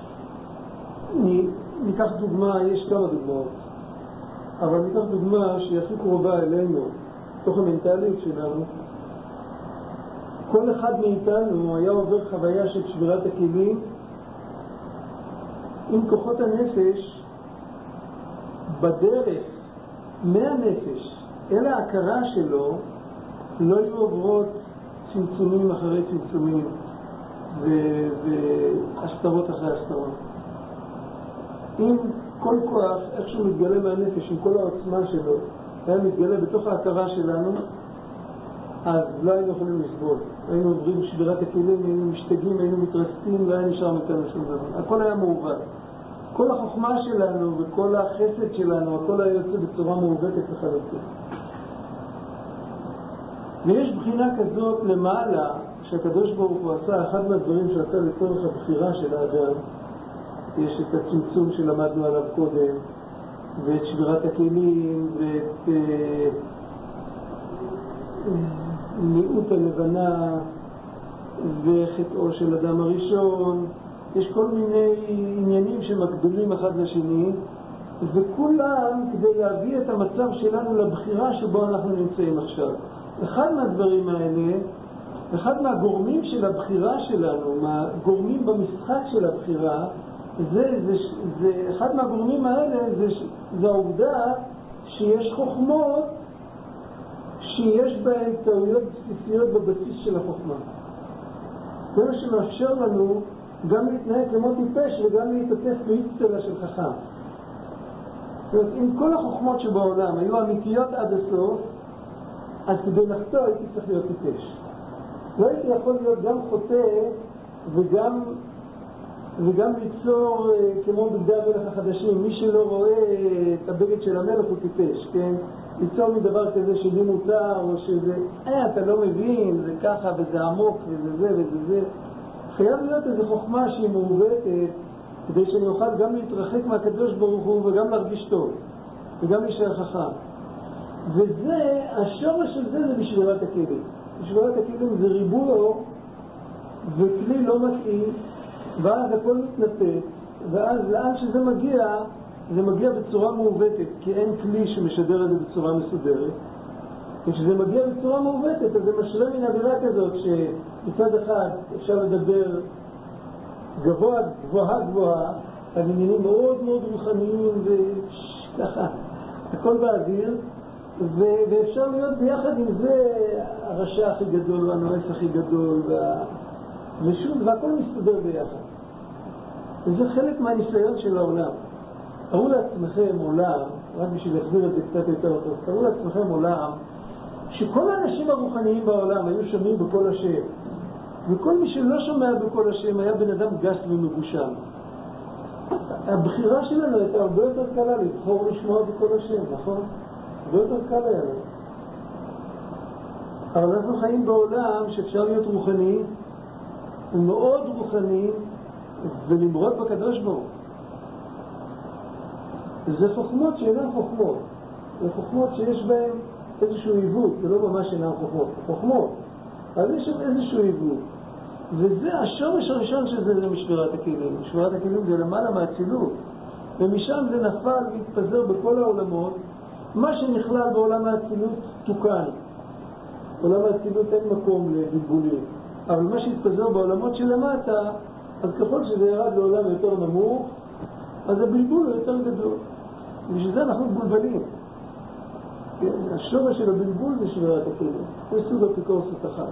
S1: ניקח דוגמה, יש כמה דוגמאות, אבל ניקח דוגמה שהיא הכי קרובה אלינו, תוך המנטליות שלנו. כל אחד מאיתנו היה עובר חוויה של שבירת הכלים עם כוחות הנפש בדרך מהנפש אל ההכרה שלו. לא היו עוברות צמצומים אחרי צמצומים והסתרות אחרי הסתרות. אם כל כוח איכשהו מתגלה מהנפש עם כל העוצמה שלו היה מתגלה בתוך ההכרה שלנו, אז לא היינו יכולים לסבול. היינו עוברים שבירת הכלים, היינו משתגעים, היינו מתרסקים, לא היה נשאר מאיתנו שום דבר. הכל היה מעוות. כל החוכמה שלנו וכל החסד שלנו, הכל היה יוצא בצורה מעוותת לחלוטין. ויש בחינה כזאת למעלה, שהקדוש ברוך הוא עשה, אחד מהדברים שעשה לצורך הבחירה של האדם, יש את הצמצום שלמדנו עליו קודם, ואת שבירת הכלים, ואת אה, מיעוט הלבנה, וחטאו של אדם הראשון. יש כל מיני עניינים שמקבילים אחד לשני, וכולם כדי להביא את המצב שלנו לבחירה שבו אנחנו נמצאים עכשיו. אחד מהדברים האלה, אחד מהגורמים של הבחירה שלנו, מהגורמים במשחק של הבחירה, זה, זה, זה, אחד מהגורמים האלה זה, זה העובדה שיש חוכמות שיש בהן טעויות בסיסיות בבסיס של החוכמה. זה מה שמאפשר לנו גם להתנהג כמו טיפש וגם להתעטף באצטלה של חכם. זאת אומרת, אם כל החוכמות שבעולם היו אמיתיות עד הסוף, אז כדי לחטוא הייתי צריך להיות טיפש. לא הייתי יכול להיות גם חוטא וגם, וגם ליצור כמו בגדי המלך החדשים. מי שלא רואה את הבגד של המלך הוא טיפש, כן? ליצור מדבר כזה שלי מותר או שזה, אה, אתה לא מבין, זה ככה וזה עמוק וזה זה וזה זה. חייב להיות איזו חוכמה שהיא מעוותת, כדי שאני אוכל גם להתרחק מהקדוש ברוך הוא וגם להרגיש טוב, וגם להישאר חכם. וזה, השורש של זה זה בשבירת הכלים. בשבירת הכלים זה ריבוי אור, וכלי לא מתאים, ואז הכל מתנתק, ואז לאן שזה מגיע, זה מגיע בצורה מעוותת, כי אין כלי שמשדר את זה בצורה מסודרת. וכשזה מגיע בצורה מעוותת, אז זה משרה מן אווירה כזאת, שמצד אחד אפשר לדבר גבוה, גבוהה גבוהה, על עניינים מאוד מאוד רוחניים וככה, הכל באוויר, ו- ואפשר להיות ביחד עם זה הרשע הכי גדול והנועס הכי גדול, וה... ושוב, והכל מסתדר ביחד. וזה חלק מהניסיון של העולם. תראו לעצמכם עולם, רק בשביל להסביר את זה קצת יותר טוב, תראו לעצמכם עולם, שכל האנשים הרוחניים בעולם היו שומעים בכל השם, וכל מי שלא שומע בכל השם היה בן אדם גס ומגושם. הבחירה שלנו הייתה הרבה יותר קלה לבחור לשמוע בכל השם, נכון? הרבה יותר קל היה לנו. אבל אנחנו חיים בעולם שאפשר להיות רוחני, ומאוד רוחני, ולמרוד בקדוש ברוך. זה חוכמות שאינן חוכמות. זה חוכמות שיש בהן איזשהו עיוות, זה לא ממש אינן חוכמות, חוכמות. אז יש שם איזשהו עיוות. וזה השורש הראשון של זה, זה משבירת הכלים. משבירת הכלים זה למעלה מהצילות. ומשם זה נפל והתפזר בכל העולמות. מה שנכלל בעולם האצילות תוקן. בעולם האצילות אין מקום לבלבולים. אבל מה שהתפזר בעולמות שלמטה, אז ככל שזה ירד לעולם יותר נמוך, אז הבלבול הוא יותר גדול. בשביל זה אנחנו מבולבלים. השורש של הבלבול זה שבירת הכלים. זה סוג אפיקורסות אחת.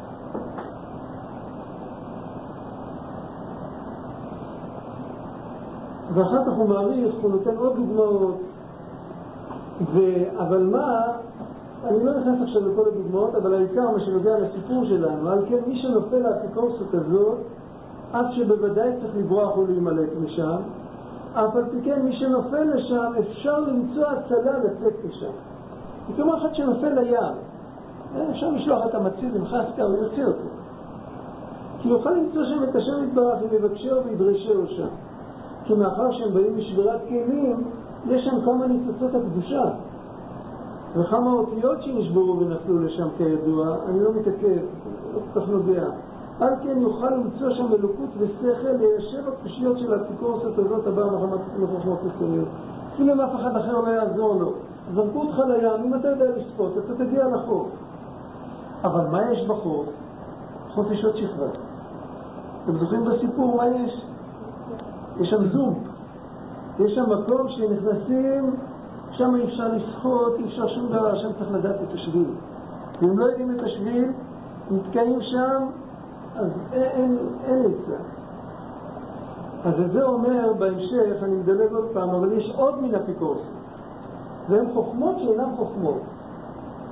S1: ואחר כך הוא מעריך, הוא נותן עוד דוגמאות. ו... אבל מה, אני לא נכנס עכשיו לכל הדוגמאות, אבל העיקר מה שנוגע לסיפור שלנו, על כן מי שנופל לאפיקורסות הזאת, אף שבוודאי צריך לברוח ולהימלט משם, אף על פי כן מי שנופל לשם אפשר למצוא הצלה לצאת לשם. היא כמו אחת שנופל לים, אפשר לשלוח את המציל עם חסקה ויוצא אותו, כי יוכל למצוא שם את השם יתברך ויבקשהו וידרשהו שם. כי מאחר שהם באים משבירת כלים, יש שם כמה ניצוצות הקדושה וכמה אותיות שנשברו ונפלו לשם כידוע. אני לא מתעכב, לא כל כך נוגע. על כן יוכל למצוא שם אלוקות ושכל ליישב הקושיות של האפיקורסות הזאת הבאה מחוכמות חיצוניות. אפילו אם אף אחד אחר לא יעזור לו, זרקו אותך לים, אם אתה יודע לשפוט אתה תגיע לחוף. אבל מה יש בחוף? חופש עוד שכבה. אתם זוכרים בסיפור מה יש? יש שם זום, יש שם מקום שנכנסים, שם אי אפשר לשחות, אי אפשר שום דבר, שם צריך לדעת את השביל. ואם לא יודעים את השביל, נתקעים שם, אז אין, אין יצא. אז זה אומר בהמשך, אני מדלג עוד פעם, אבל יש עוד מן אפיקורסות. והן חוכמות שאינן חוכמות.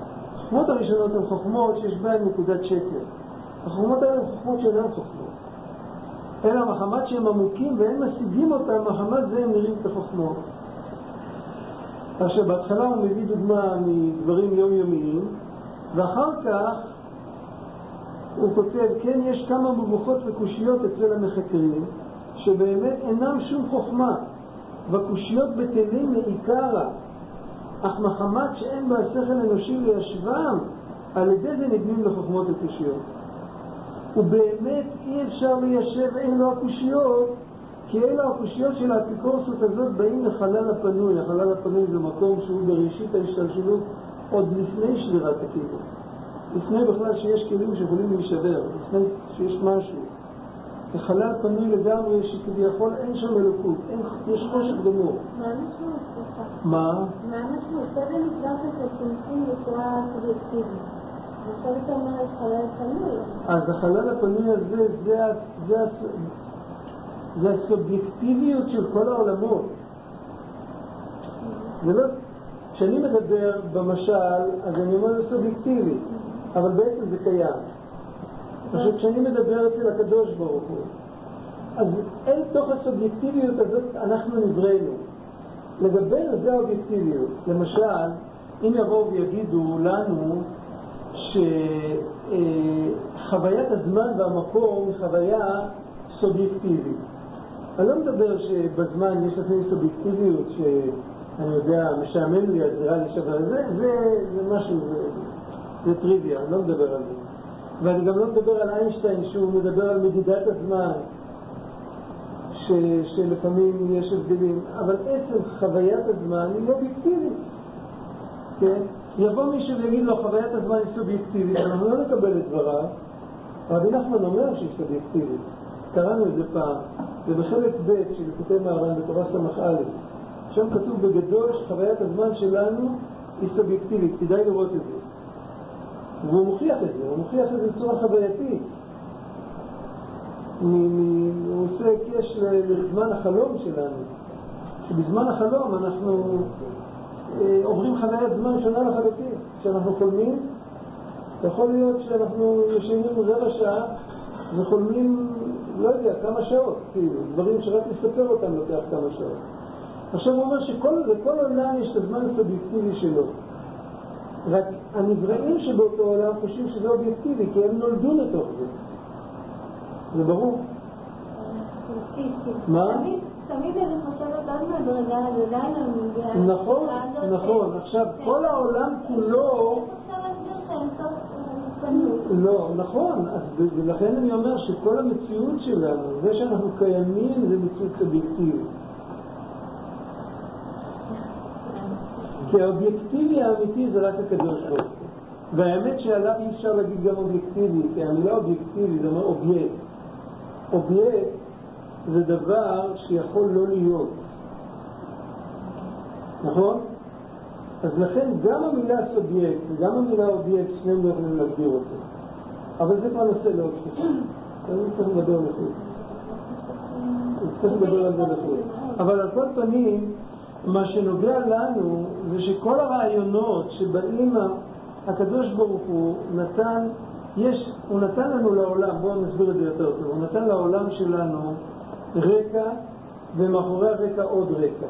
S1: החוכמות הראשונות הן חוכמות שיש בהן נקודת שקר. החוכמות האלה הן חוכמות שאינן חוכמות. אלא מחמת שהם עמוקים והם משיגים אותם, מחמת זה הם נראים כחוכמות. עכשיו, בהתחלה הוא מביא דוגמה מדברים יומיומיים, ואחר כך הוא כותב, כן, יש כמה מבוכות וקושיות אצל המחקרים, שבאמת אינם שום חוכמה, והקושיות בטלים מעיקרה, אך מחמת שאין בה שכל אנושי לישבם, על ידי זה נבנים לחוכמות הקושיות. ובאמת אי אפשר ליישב אלו הקושיות, כי אלו הקושיות של האפיקורסות הזאת באים לחלל הפנוי. החלל הפנוי זה מקום שהוא בראשית ההשתלשלות עוד לפני שבירת הכלים. לפני בכלל שיש כלים שיכולים להישבר, לפני שיש משהו. החלל פנוי לגמרי שכביכול אין שם אלוקות, אין, יש חושך גמור.
S2: מה משמעות?
S1: מה?
S2: מה משמעות? זה נקרא שצמצום בצורה סובייקטיבית. עכשיו אתה אומר את חלל פנוי. אז
S1: החלל הפנוי הזה זה, זה, זה, זה הסובייקטיביות של כל העולמות. זה לא, כשאני מדבר במשל, אז אני אומר זה סובייקטיבי, אבל בעצם זה קיים. עכשיו, כשאני מדבר אצל הקדוש ברוך הוא, אז אל תוך הסובייקטיביות הזאת אנחנו נבראנו. לגבי זה האובייקטיביות, למשל, אם יבואו ויגידו לנו שחוויית הזמן והמקום היא חוויה סובייקטיבית. אני לא מדבר שבזמן יש לפעמים סובייקטיביות שאני יודע, משעמם לי, אז נראה לי שווה. זה, זה, זה משהו, זה, זה טריוויה, אני לא מדבר על זה. ואני גם לא מדבר על איינשטיין שהוא מדבר על מדידת הזמן, ש, שלפעמים יש הבדלים, אבל עצם חוויית הזמן היא לא אובייקטיבית. כן? יבוא מישהו ויגיד לו חוויית הזמן היא סובייקטיבית, אנחנו לא נקבל את דבריו. רבי נחמן אומר שהיא סובייקטיבית. קראנו את זה פעם, ובחלק ב' של ליקוטי מהר"ן בתורה סמך א', שם כתוב בגדול שחוויית הזמן שלנו היא סובייקטיבית, כדאי לראות את זה. והוא מוכיח את זה, הוא מוכיח את זה בצורה חווייתית. הוא עושה קש לזמן החלום שלנו, שבזמן החלום אנחנו עוברים חוויית זמן שונה לחלוטין. כשאנחנו חולמים, יכול להיות שאנחנו ישנים רבע שעה וחולמים, לא יודע, כמה שעות, כאילו, דברים שרק לספר אותם לוקח כמה שעות. עכשיו הוא אומר שלכל עולם יש את הזמן הסובייקטיבי שלו. רק הנבראים שבאותו עולם חושבים שזה אובייקטיבי, כי הם נולדו לתוך זה. זה ברור? מה?
S2: תמיד אני חושבת עוד מדרגה, עדיין אני מגיעה.
S1: נכון, נכון. עכשיו, כל העולם כולו... לא, נכון. ולכן אני אומר שכל המציאות שלנו, זה שאנחנו קיימים, זה מציאות אובייקטיבית. כי האובייקטיבי האמיתי זה רק הקדוש ברוך הוא. והאמת שעליו אי אפשר להגיד גם אובייקטיבי, כי המילה אובייקטיבי זה אומר אובייקט. אובייקט זה דבר שיכול לא להיות. נכון? אז לכן גם המילה סובייקט וגם המילה אובייקט שניהם לא יכולים להגדיר אותו. אבל זה כבר נושא לעוד חושב. אני צריך לדבר לחוד. אני צריך לדבר על זה לחוד. אבל על כל פנים, מה שנוגע לנו זה שכל הרעיונות שבאים הקדוש ברוך הוא נתן, יש, הוא נתן לנו לעולם, בואו נסביר את זה יותר טוב, הוא נתן לעולם שלנו רקע ומאחורי הרקע עוד רקע.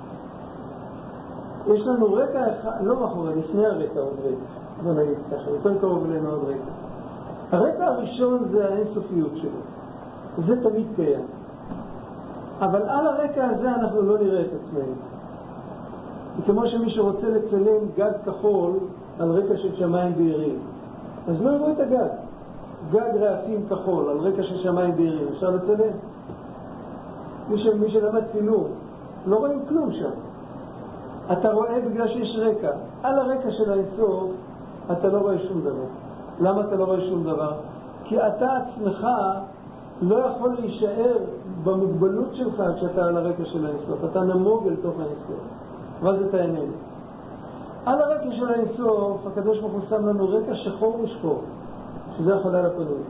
S1: יש לנו רקע אחד, לא מאחורי, לפני הרקע עוד רקע, בואו נגיד ככה, יותר קרוב אלינו עוד רקע. הרקע הראשון זה האינסופיות שלו, זה תמיד קיים. אבל על הרקע הזה אנחנו לא נראה את עצמנו. כמו שמי שרוצה לצלם גג כחול על רקע של שמיים בהירים, אז לא יראו את הגג. גג רעפים כחול על רקע של שמיים בהירים, אפשר לצלם? מי, ש... מי שלמד צילום, לא רואים כלום שם. אתה רואה בגלל שיש רקע. על הרקע של האינסוף אתה לא רואה שום דבר. למה אתה לא רואה שום דבר? כי אתה עצמך לא יכול להישאר במוגבלות שלך כשאתה על הרקע של האינסוף. אתה נמוג אל תוך האינסוף. ואז אתה איננו. על הרקע של האינסוף, הקדוש ברוך הוא שם לנו רקע שחור ושחור, שזה החלל הפנוי.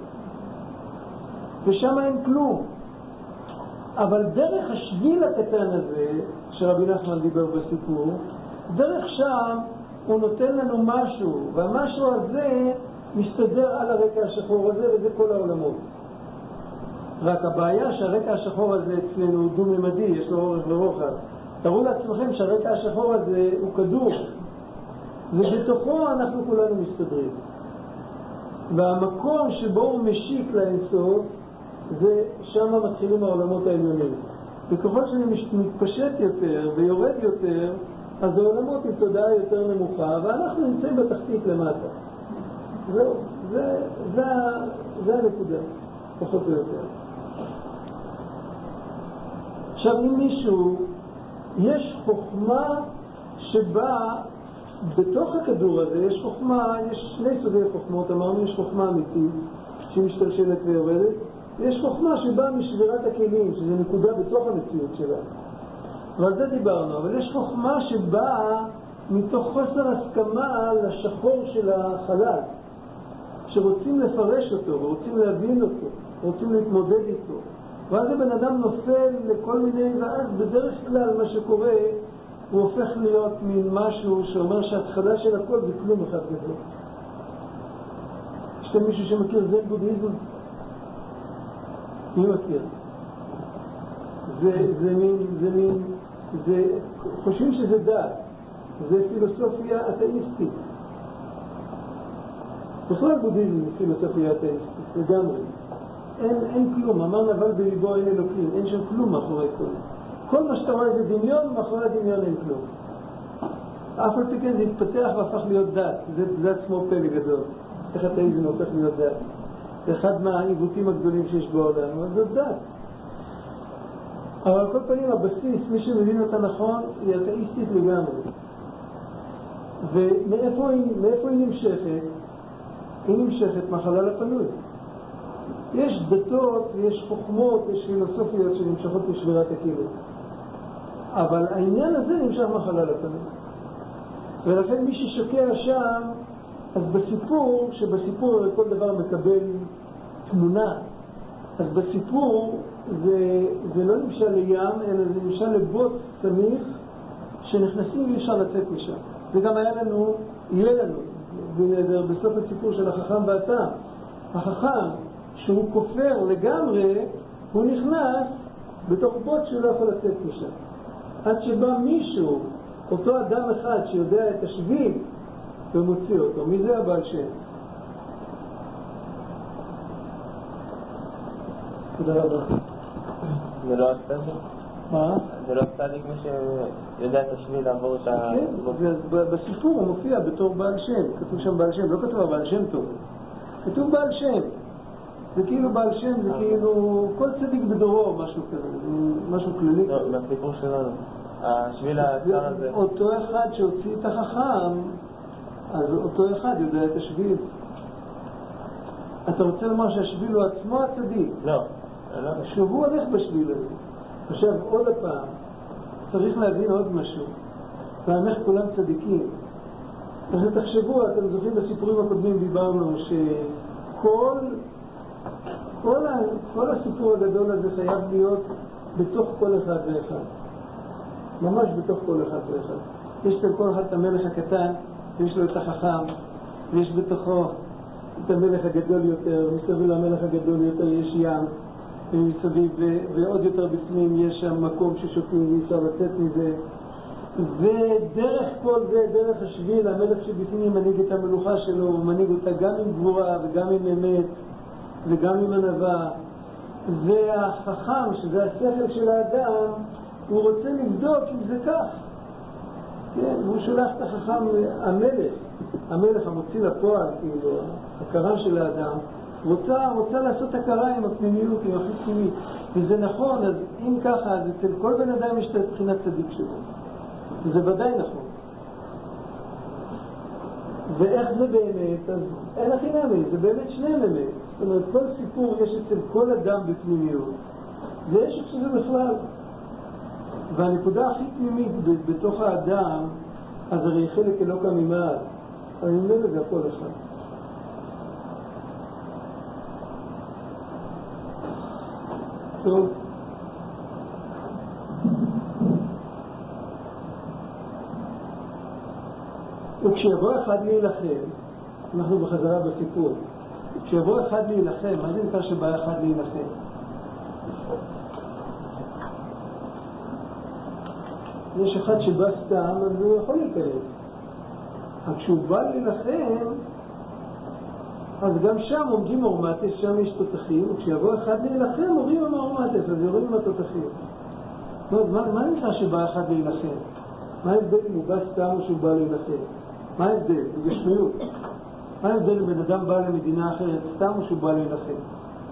S1: ושם אין כלום. אבל דרך השביל הקטן הזה, שרבי נחמן דיבר בסיפור, דרך שם הוא נותן לנו משהו, והמשהו הזה מסתדר על הרקע השחור הזה, וזה כל העולמות. רק הבעיה שהרקע השחור הזה אצלנו הוא דו-ממדי, יש לו אורך ורוחב. תראו לעצמכם שהרקע השחור הזה הוא כדור, ובתוכו אנחנו כולנו מסתדרים. והמקום שבו הוא משיק לאינסוף, זה שם מתחילים העולמות העליונים. וככל שאני מתפשט יותר ויורד יותר, אז העולמות עם תודעה יותר נמוכה, ואנחנו נמצאים בתחתית למטה. זהו, זה, זה, זה הנקודה, פחות או יותר. עכשיו, אם מישהו, יש חוכמה שבה בתוך הכדור הזה, יש חוכמה, יש שני סוגי חוכמות, אמרנו, יש חוכמה אמיתית שהיא משתלשלת ויורדת, יש חוכמה שבאה משבירת הכלים, שזה נקודה בתוך המציאות שלה. ועל זה דיברנו, אבל יש חוכמה שבאה מתוך חוסר הסכמה לשחור של החלל, שרוצים לפרש אותו, רוצים להבין אותו, רוצים להתמודד איתו. ואז הבן אדם נופל לכל מיני, ואז בדרך כלל מה שקורה, הוא הופך להיות מין משהו שאומר שההתחלה של הכל זה כלום אחד גדול. יש כאן מישהו שמכיר זן בודהיזם? מי מכיר? זה, זה מין, זה מין, זה, חושבים שזה דת, זה פילוסופיה אתאיסטית. בכלל בודהיזם זה פילוסופיה אתאיסטית, לגמרי. אין, אין כלום, אמר נבל בליבו אין אלוקים, אין שם כלום מאחורי כל. כל מה שאתה רואה זה דמיון, מאחורי הדמיון אין כלום. אף על פי כן זה התפתח והפך להיות דת, זה, זה עצמו פלא גדול. איך אתאיזם הופך להיות דת? זה אחד מהעיוותים הגדולים שיש בעולם, אבל זאת דת. אבל על כל פנים הבסיס, מי שמבין אותה נכון, היא אתאיסטית לגמרי. ומאיפה היא, מאיפה היא נמשכת? היא נמשכת מהחלל הפנוי. יש דתות ויש חוכמות, יש פילוסופיות שנמשכות בשבירת הכלים. אבל העניין הזה נמשך מהחלל הפנוי. ולכן מי ששוקע שם, אז בסיפור, שבסיפור כל דבר מקבל תמונה, אז בסיפור זה, זה לא נמשל לים, אלא זה נמשל לבוט סמיך שנכנסים ואי אפשר לצאת משם. זה גם היה לנו, יהיה לנו, בסוף הסיפור של החכם והתם. החכם, שהוא כופר לגמרי, הוא נכנס בתוך בוט שהוא לא יכול לצאת משם. עד שבא מישהו, אותו אדם אחד שיודע את השביל, ומוציא אותו. מי זה הבעל שם? תודה רבה.
S3: זה לא הצדיק?
S1: מה?
S3: זה לא הצדיק מי שיודע את השביל לעבור את ה...
S1: כן, בסיפור הוא מופיע בתור בעל שם. כתוב שם בעל שם, לא כתוב הבעל שם טוב. כתוב בעל שם. זה כאילו בעל שם, זה כאילו כל צדיק בדורו, משהו כזה, משהו כללי.
S3: לא, בסיפור שלנו. השביל הצר הזה.
S1: אותו אחד שהוציא את החכם, אז אותו אחד יודע את השביל. אתה רוצה לומר שהשביל הוא עצמו הצדיק?
S3: לא.
S1: שהוא הולך בשביל הזה. עכשיו, עוד הפעם, צריך להבין עוד משהו. ואנחנו כולם צדיקים. אז תחשבו, אתם זוכרים בסיפורים הקודמים דיברנו שכל כל, ה, כל הסיפור הגדול הזה חייב להיות בתוך כל אחד ואחד. ממש בתוך כל אחד ואחד. יש לכל אחד את המלך הקטן, ויש לו את החכם, ויש בתוכו את המלך הגדול יותר, מסביב למלך הגדול יותר יש ים, ומסביב, ו- ועוד יותר בפנים יש שם מקום ששותים ואי אפשר לצאת מזה. ודרך כל זה, דרך השביל, המלך שבפנים מנהיג את המלוכה שלו, הוא מנהיג אותה גם עם גבורה וגם עם אמת וגם עם ענווה. והחכם, שזה השכל של האדם, הוא רוצה לבדוק אם זה כך. כן, הוא שולח את החכם, המלך, המלך המוציא לפועל, כאילו, הכרה של האדם, רוצה, רוצה לעשות הכרה עם הפנימיות, עם הכי פנימית. וזה נכון, אז אם ככה, אז אצל כל בן אדם יש את הבחינת צדיק שלו. וזה ודאי נכון. ואיך זה באמת? אז אין הכי נאמין, זה באמת שניהם אמת. זאת אומרת, כל סיפור יש אצל כל אדם בפנימיות, ויש אצל זה בכלל. והנקודה הכי פנימית בתוך האדם, אז הרי חלק אלוקא ממעל. אני אומר לזה הכל אחד. טוב. וכשיבוא אחד להילחם, אנחנו בחזרה בסיפור, כשיבוא אחד להילחם, מה זה נקרא שבא אחד להילחם? יש אחד שבא סתם, אז הוא יכול להיכנס. אבל כשהוא בא להילחם, אז גם שם עומדים אורמטס, שם יש תותחים, וכשיבוא אחד להילחם, הורים עם האורמטס, אז יורים עם התותחים. מה, מה נקרא שבא אחד להילחם? מה ההבדל אם הוא בא סתם או שהוא בא להילחם? מה ההבדל? בגשמיות. מה ההבדל אם בן אדם בא למדינה אחרת סתם או שהוא בא להילחם?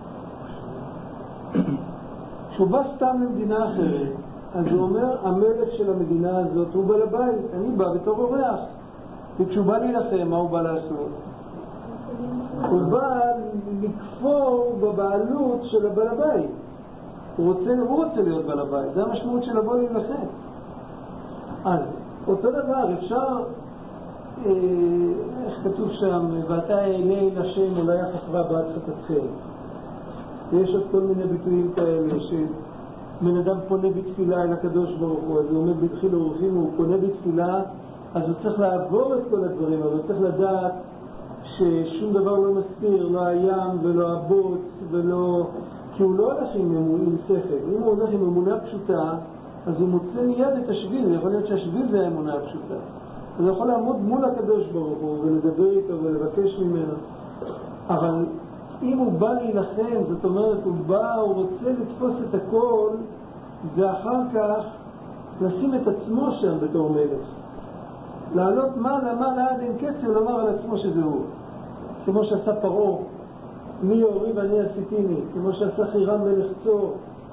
S1: כשהוא בא סתם למדינה אחרת, אז הוא אומר, המלך של המדינה הזאת הוא בעל הבית, אני בא בתור אורח. וכשהוא בא להילחם, מה הוא בא לעשות? הוא בא לכפור בבעלות של הבעל הבית. הוא רוצה, הוא רוצה להיות בעל הבית, זה המשמעות של לבוא להילחם. אז אותו דבר, אפשר, אה, איך כתוב שם, ואתה אעלה אל השם אולי החפרה בעד חטאתכם. ויש עוד כל מיני ביטויים כאלה שבן אדם פונה בתפילה אל הקדוש ברוך הוא, אז הוא עומד בתחיל אורחים, הוא פונה בתפילה, אז הוא צריך לעבור את כל הדברים, אבל הוא צריך לדעת ששום דבר לא מסתיר, לא הים ולא הבוץ ולא... כי הוא לא הולך עם, עם שכל. אם הוא הולך עם אמונה פשוטה, אז הוא מוצא מיד את השביל. יכול להיות שהשביל זה האמונה הפשוטה. אז הוא יכול לעמוד מול הקדוש ברוך הוא ולדבר איתו ולבקש ממנו. אבל אם הוא בא להילחם, זאת אומרת, הוא בא, הוא רוצה לתפוס את הכל, ואחר כך לשים את עצמו שם בתור מלך. לעלות מעלה מעלה עד אין קץ ולומר על עצמו שזה הוא. כמו שעשה פרעה, מי יורי ואני עשיתיני, כמו שעשה חירם מלך צור.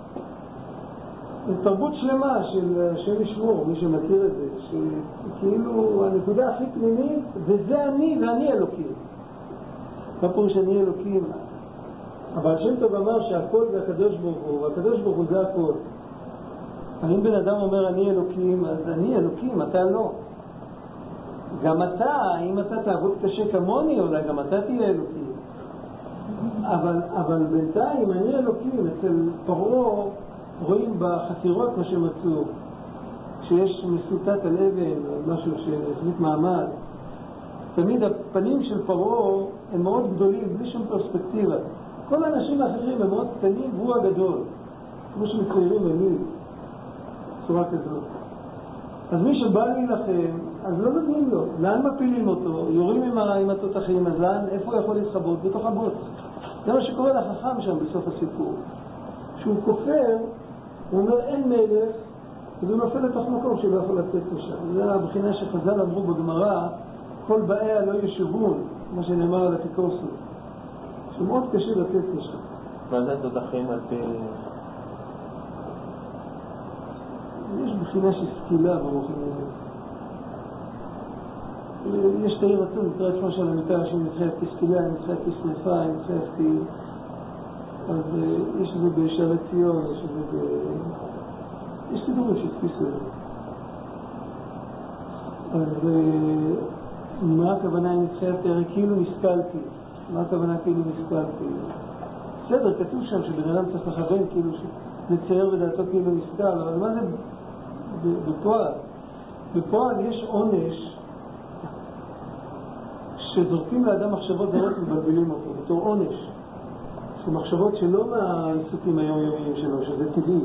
S1: זו תרבות שלמה של השם ישמור, מי שמכיר את זה, שכאילו הנקודה הכי פנימית, וזה אני ואני אלוקים. מה פירוש אני אלוקים? אבל השם טוב אמר שהכל זה הקדוש ברוך הוא, והקדוש ברוך הוא זה הכל. אם בן אדם אומר אני אלוקים, אז אני אלוקים, אתה לא. גם אתה, אם אתה תעבוד קשה כמוני, אולי גם אתה תהיה אלוקים. אבל, אבל בינתיים אני אלוקים. אצל פרעה רואים בחפירות מה שמצאו, כשיש מסותת על אבן או משהו שהחזיק מעמד, תמיד הפנים של פרעה הם מאוד גדולים בלי שום פרספקטיבה. כל האנשים האחרים הם מאוד קטנים והוא הגדול, כמו שמציירים אני צורה כזאת. אז מי שבא להילחם, אז לא נותנים לו. לאן מפילים אותו? יורים עם, עם התותחים, אז לאן, איפה הוא יכול להתחבות? בתוך הבוץ. זה מה שקורה לחכם שם בסוף הסיפור. כשהוא כופר, הוא אומר אין מלך, אז הוא נופל לתוך מקום שלא יכול לצאת לשם. זה הבחינה שחז"ל אמרו בגמרא, כל באיה לא ישובון, כמו שנאמר על אפיקורסות. שמאוד קשה לצאת לשם.
S3: מה זה תותחים על פי...
S1: יש בחינה של סקילה ברוחניות. יש תאי רצון, נקרא את שמה של המיטה שנתחיית כסקילה, נתחיית כשריפה, נתחיית כ... אז יש את זה בשערי ציון, יש את זה ב... יש סידורים שתפיסו. אז מה הכוונה עם נתחיית? הרי כאילו נסקלתי. מה הכוונה כאילו נסקלתי? בסדר, כתוב שם שבן אדם צריך לכוון כאילו לצייר בדעתו כאילו נסקל, אבל מה זה בפועל? בפועל יש עונש שזורקים לאדם מחשבות זרות ובלבלים אותו, בתור עונש. מחשבות שלא מהעיסוקים היומיומיים שלו, שזה טבעי.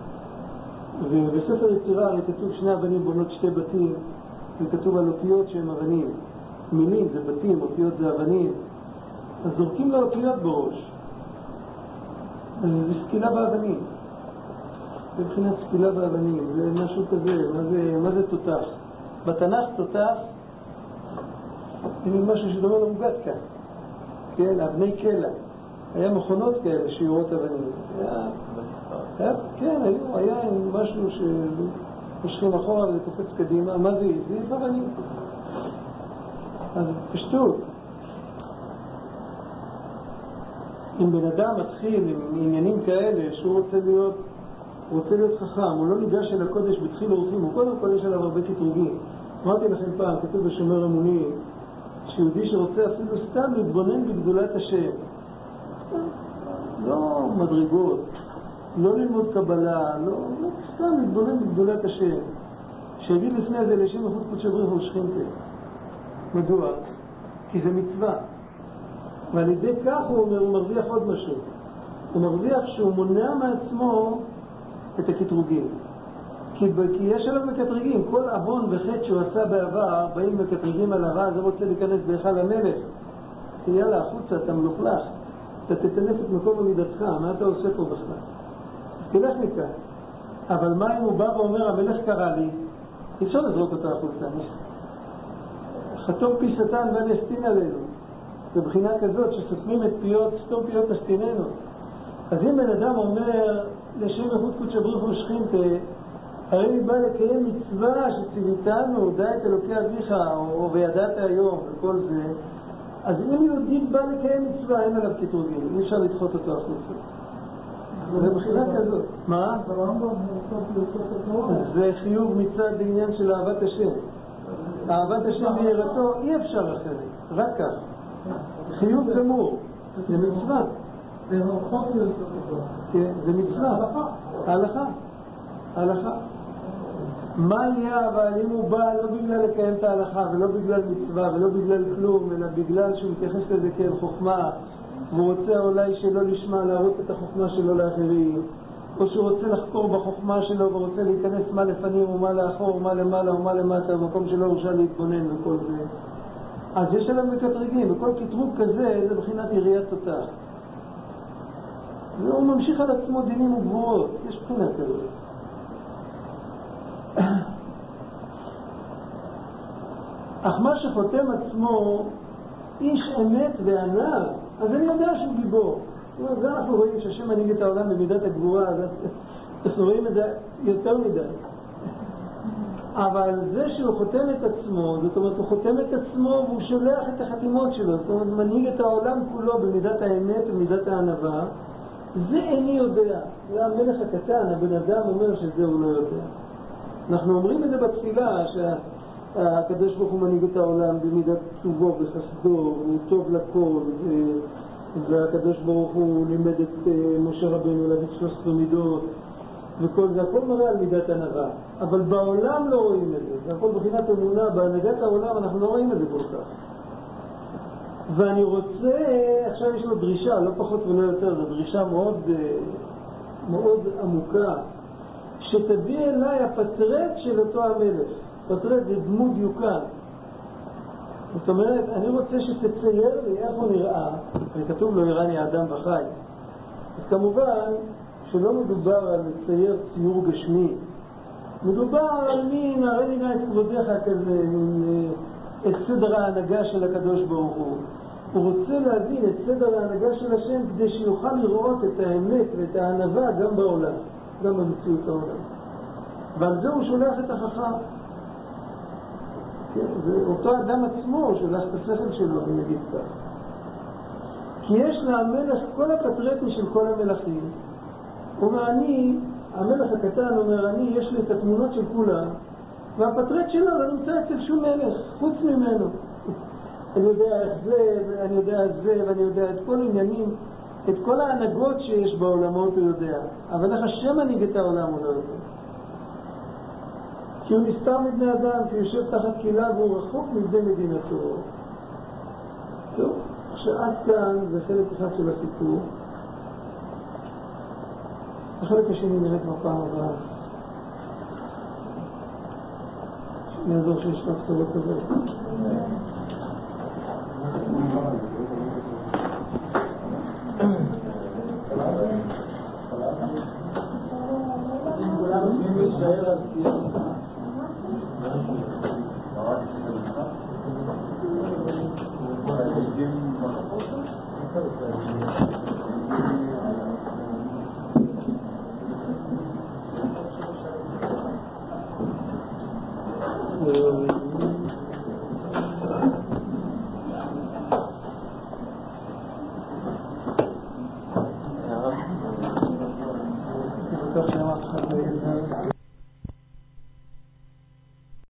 S1: ובספר יצירה הרי כתוב שני אבנים בונות שתי בתים, וכתוב על אותיות שהן אבנים. מילים זה בתים, אותיות זה אבנים. אז זורקים לו אותיות בראש. זה סקילה באבנים. זה מבחינת סקילה באבנים, זה משהו כזה. מה זה, מה זה תותח? בתנ"ך תותח זה משהו שדומה למוגת כאן. כן, אבני קלע. היה מכונות כאלה שיורות אבנים. היה, היה, כן, היו, היה משהו שמשכים אחורה וקופץ קדימה. מה זה? זה אבנים. אז פשטות. אם בן אדם מתחיל עם עניינים כאלה שהוא רוצה להיות, הוא רוצה להיות חכם, הוא לא ניגש אל הקודש בתחיל אורחים, הוא קודם כל יש עליו הרבה קטרוגים. אמרתי לכם פעם, כתוב בשומר אמונים, שיהודי שרוצה אפילו סתם להתבונן בגדולת השם. לא מדרגות, לא ללמוד קבלה, לא, לא סתם להתבונן בגדולת השם. שיגיד לפני זה לשם החוץ קודשי בריך ושכינתה. מדוע? כי זה מצווה. ועל ידי כך הוא אומר, הוא מרוויח עוד משהו. הוא מרוויח שהוא מונע מעצמו את הקטרוגים. כי, כי יש עליו מקטרגים. כל עוון וחטא שהוא עשה בעבר, באים מקטרגים על הרע, זה רוצה להיכנס בהיכל המלך. יאללה, החוצה, אתה מלוכלך. אתה תתנף את מקום עמידתך, מה אתה עושה פה בכלל? תלך מכאן. אבל מה אם הוא בא ואומר, המלך קרא לי, אי אפשר לזרוק אותו החוצה. חתום פי שטן ואל יסטין עלינו. בבחינה כזאת שסתמים את פיות, סתום פיות אסטיננו. אז אם בן אדם אומר, לשם יחוד קודשא בריך הוא שכינתה, הרי אני בא לקיים מצווה שציוויתנו, דע את אלוקי אביך, או וידעת היום, וכל זה, אז אם יהודי בא לקיים מצווה, אין עליו קטרוגים, אי אפשר לדחות אותו החוצה. זה בחינה כזאת. מה? זה חיוב מצד בעניין של אהבת השם. אהבת השם ויראתו אי אפשר אחרת, רק כך. חיוב גמור, זה מצווה. זה מצווה. ההלכה. ההלכה. מה יהיה אבל אם הוא בא לא בגלל לקיים את ההלכה ולא בגלל מצווה ולא בגלל כלום, אלא בגלל שהוא מתייחס לזה כאל חוכמה, והוא רוצה אולי שלא לשמע, להראות את החוכמה שלו לאחרים, או שהוא רוצה לחקור בחוכמה שלו ורוצה להיכנס מה לפנים ומה לאחור, מה למעלה ומה למטה, במקום שלא הורשה להתבונן וכל זה. אז יש עליו מקטרגים, וכל קטרוג כזה זה בחינת יריית תותח. והוא ממשיך על עצמו דינים וגבורות, יש בחינה כזאת. אך מה שחותם עצמו איש אמת וענב, אז אני יודע שהוא גיבור. זאת אומרת, זה אנחנו רואים שהשם מנהיג את העולם במידת הגבורה, אז אנחנו רואים את זה יותר מדי. אבל זה שהוא חותם את עצמו, זאת אומרת, הוא חותם את עצמו והוא שולח את החתימות שלו, זאת אומרת, מנהיג את העולם כולו במידת האמת ובמידת הענבה, זה איני יודע. זה המלך הקטן, הבן אדם אומר שזה הוא לא יודע. אנחנו אומרים את זה בתפילה, שהקדוש ברוך הוא מנהיג את העולם במידת טובו וחסדו, הוא טוב לכל, והקדוש ברוך הוא לימד את משה רבינו להגיד שלוש עשרה מידות, וכל זה, הכל מראה על מידת ענווה. אבל בעולם לא רואים את זה, זה הכל בחינת אמונה, בהנהגת העולם אנחנו לא רואים את זה כל כך. ואני רוצה, עכשיו יש לו דרישה, לא פחות ולא יותר, זו דרישה מאוד, מאוד עמוקה, שתביא אליי הפטרט של אותו המלך. פטרט זה דמות דיוקן. זאת אומרת, אני רוצה שתצייר לי איך הוא נראה, וכתוב לו יראני האדם וחי. אז כמובן שלא מדובר על לצייר ציור גשמי, מדובר על מי נראה לי נא את כבודיך כזה, את סדר ההנהגה של הקדוש ברוך הוא. הוא רוצה להבין את סדר ההנהגה של השם כדי שיוכל לראות את האמת ואת הענווה גם בעולם, גם במציאות העולם. ועל זה הוא שולח את החכם. זה אותו אדם עצמו שולח את השכל שלו, אני אגיד כך. כי יש למלך כל הפטרטים של כל המלכים. הוא אומר, אני, המלך הקטן אומר, אני, יש לי את התמונות של כולם, והפטרט שלו לא נמצא אצל שום מלך, חוץ ממנו. אני יודע איך זה, ואני יודע את זה, ואני יודע את כל עניינים, את כל ההנהגות שיש בעולמות הוא יודע. אבל איך השם מנהיג את העולם הוא לא יודע. כי הוא נסתר מבני אדם, כי הוא יושב תחת קהילה והוא רחוק מבני מדינתו. טוב, שעד כאן זה חלק אחד של הסיפור. החלק השני נראית בפעם הבאה. נעזור שיש לך בשורות כזה. כולם צריכים להישאר על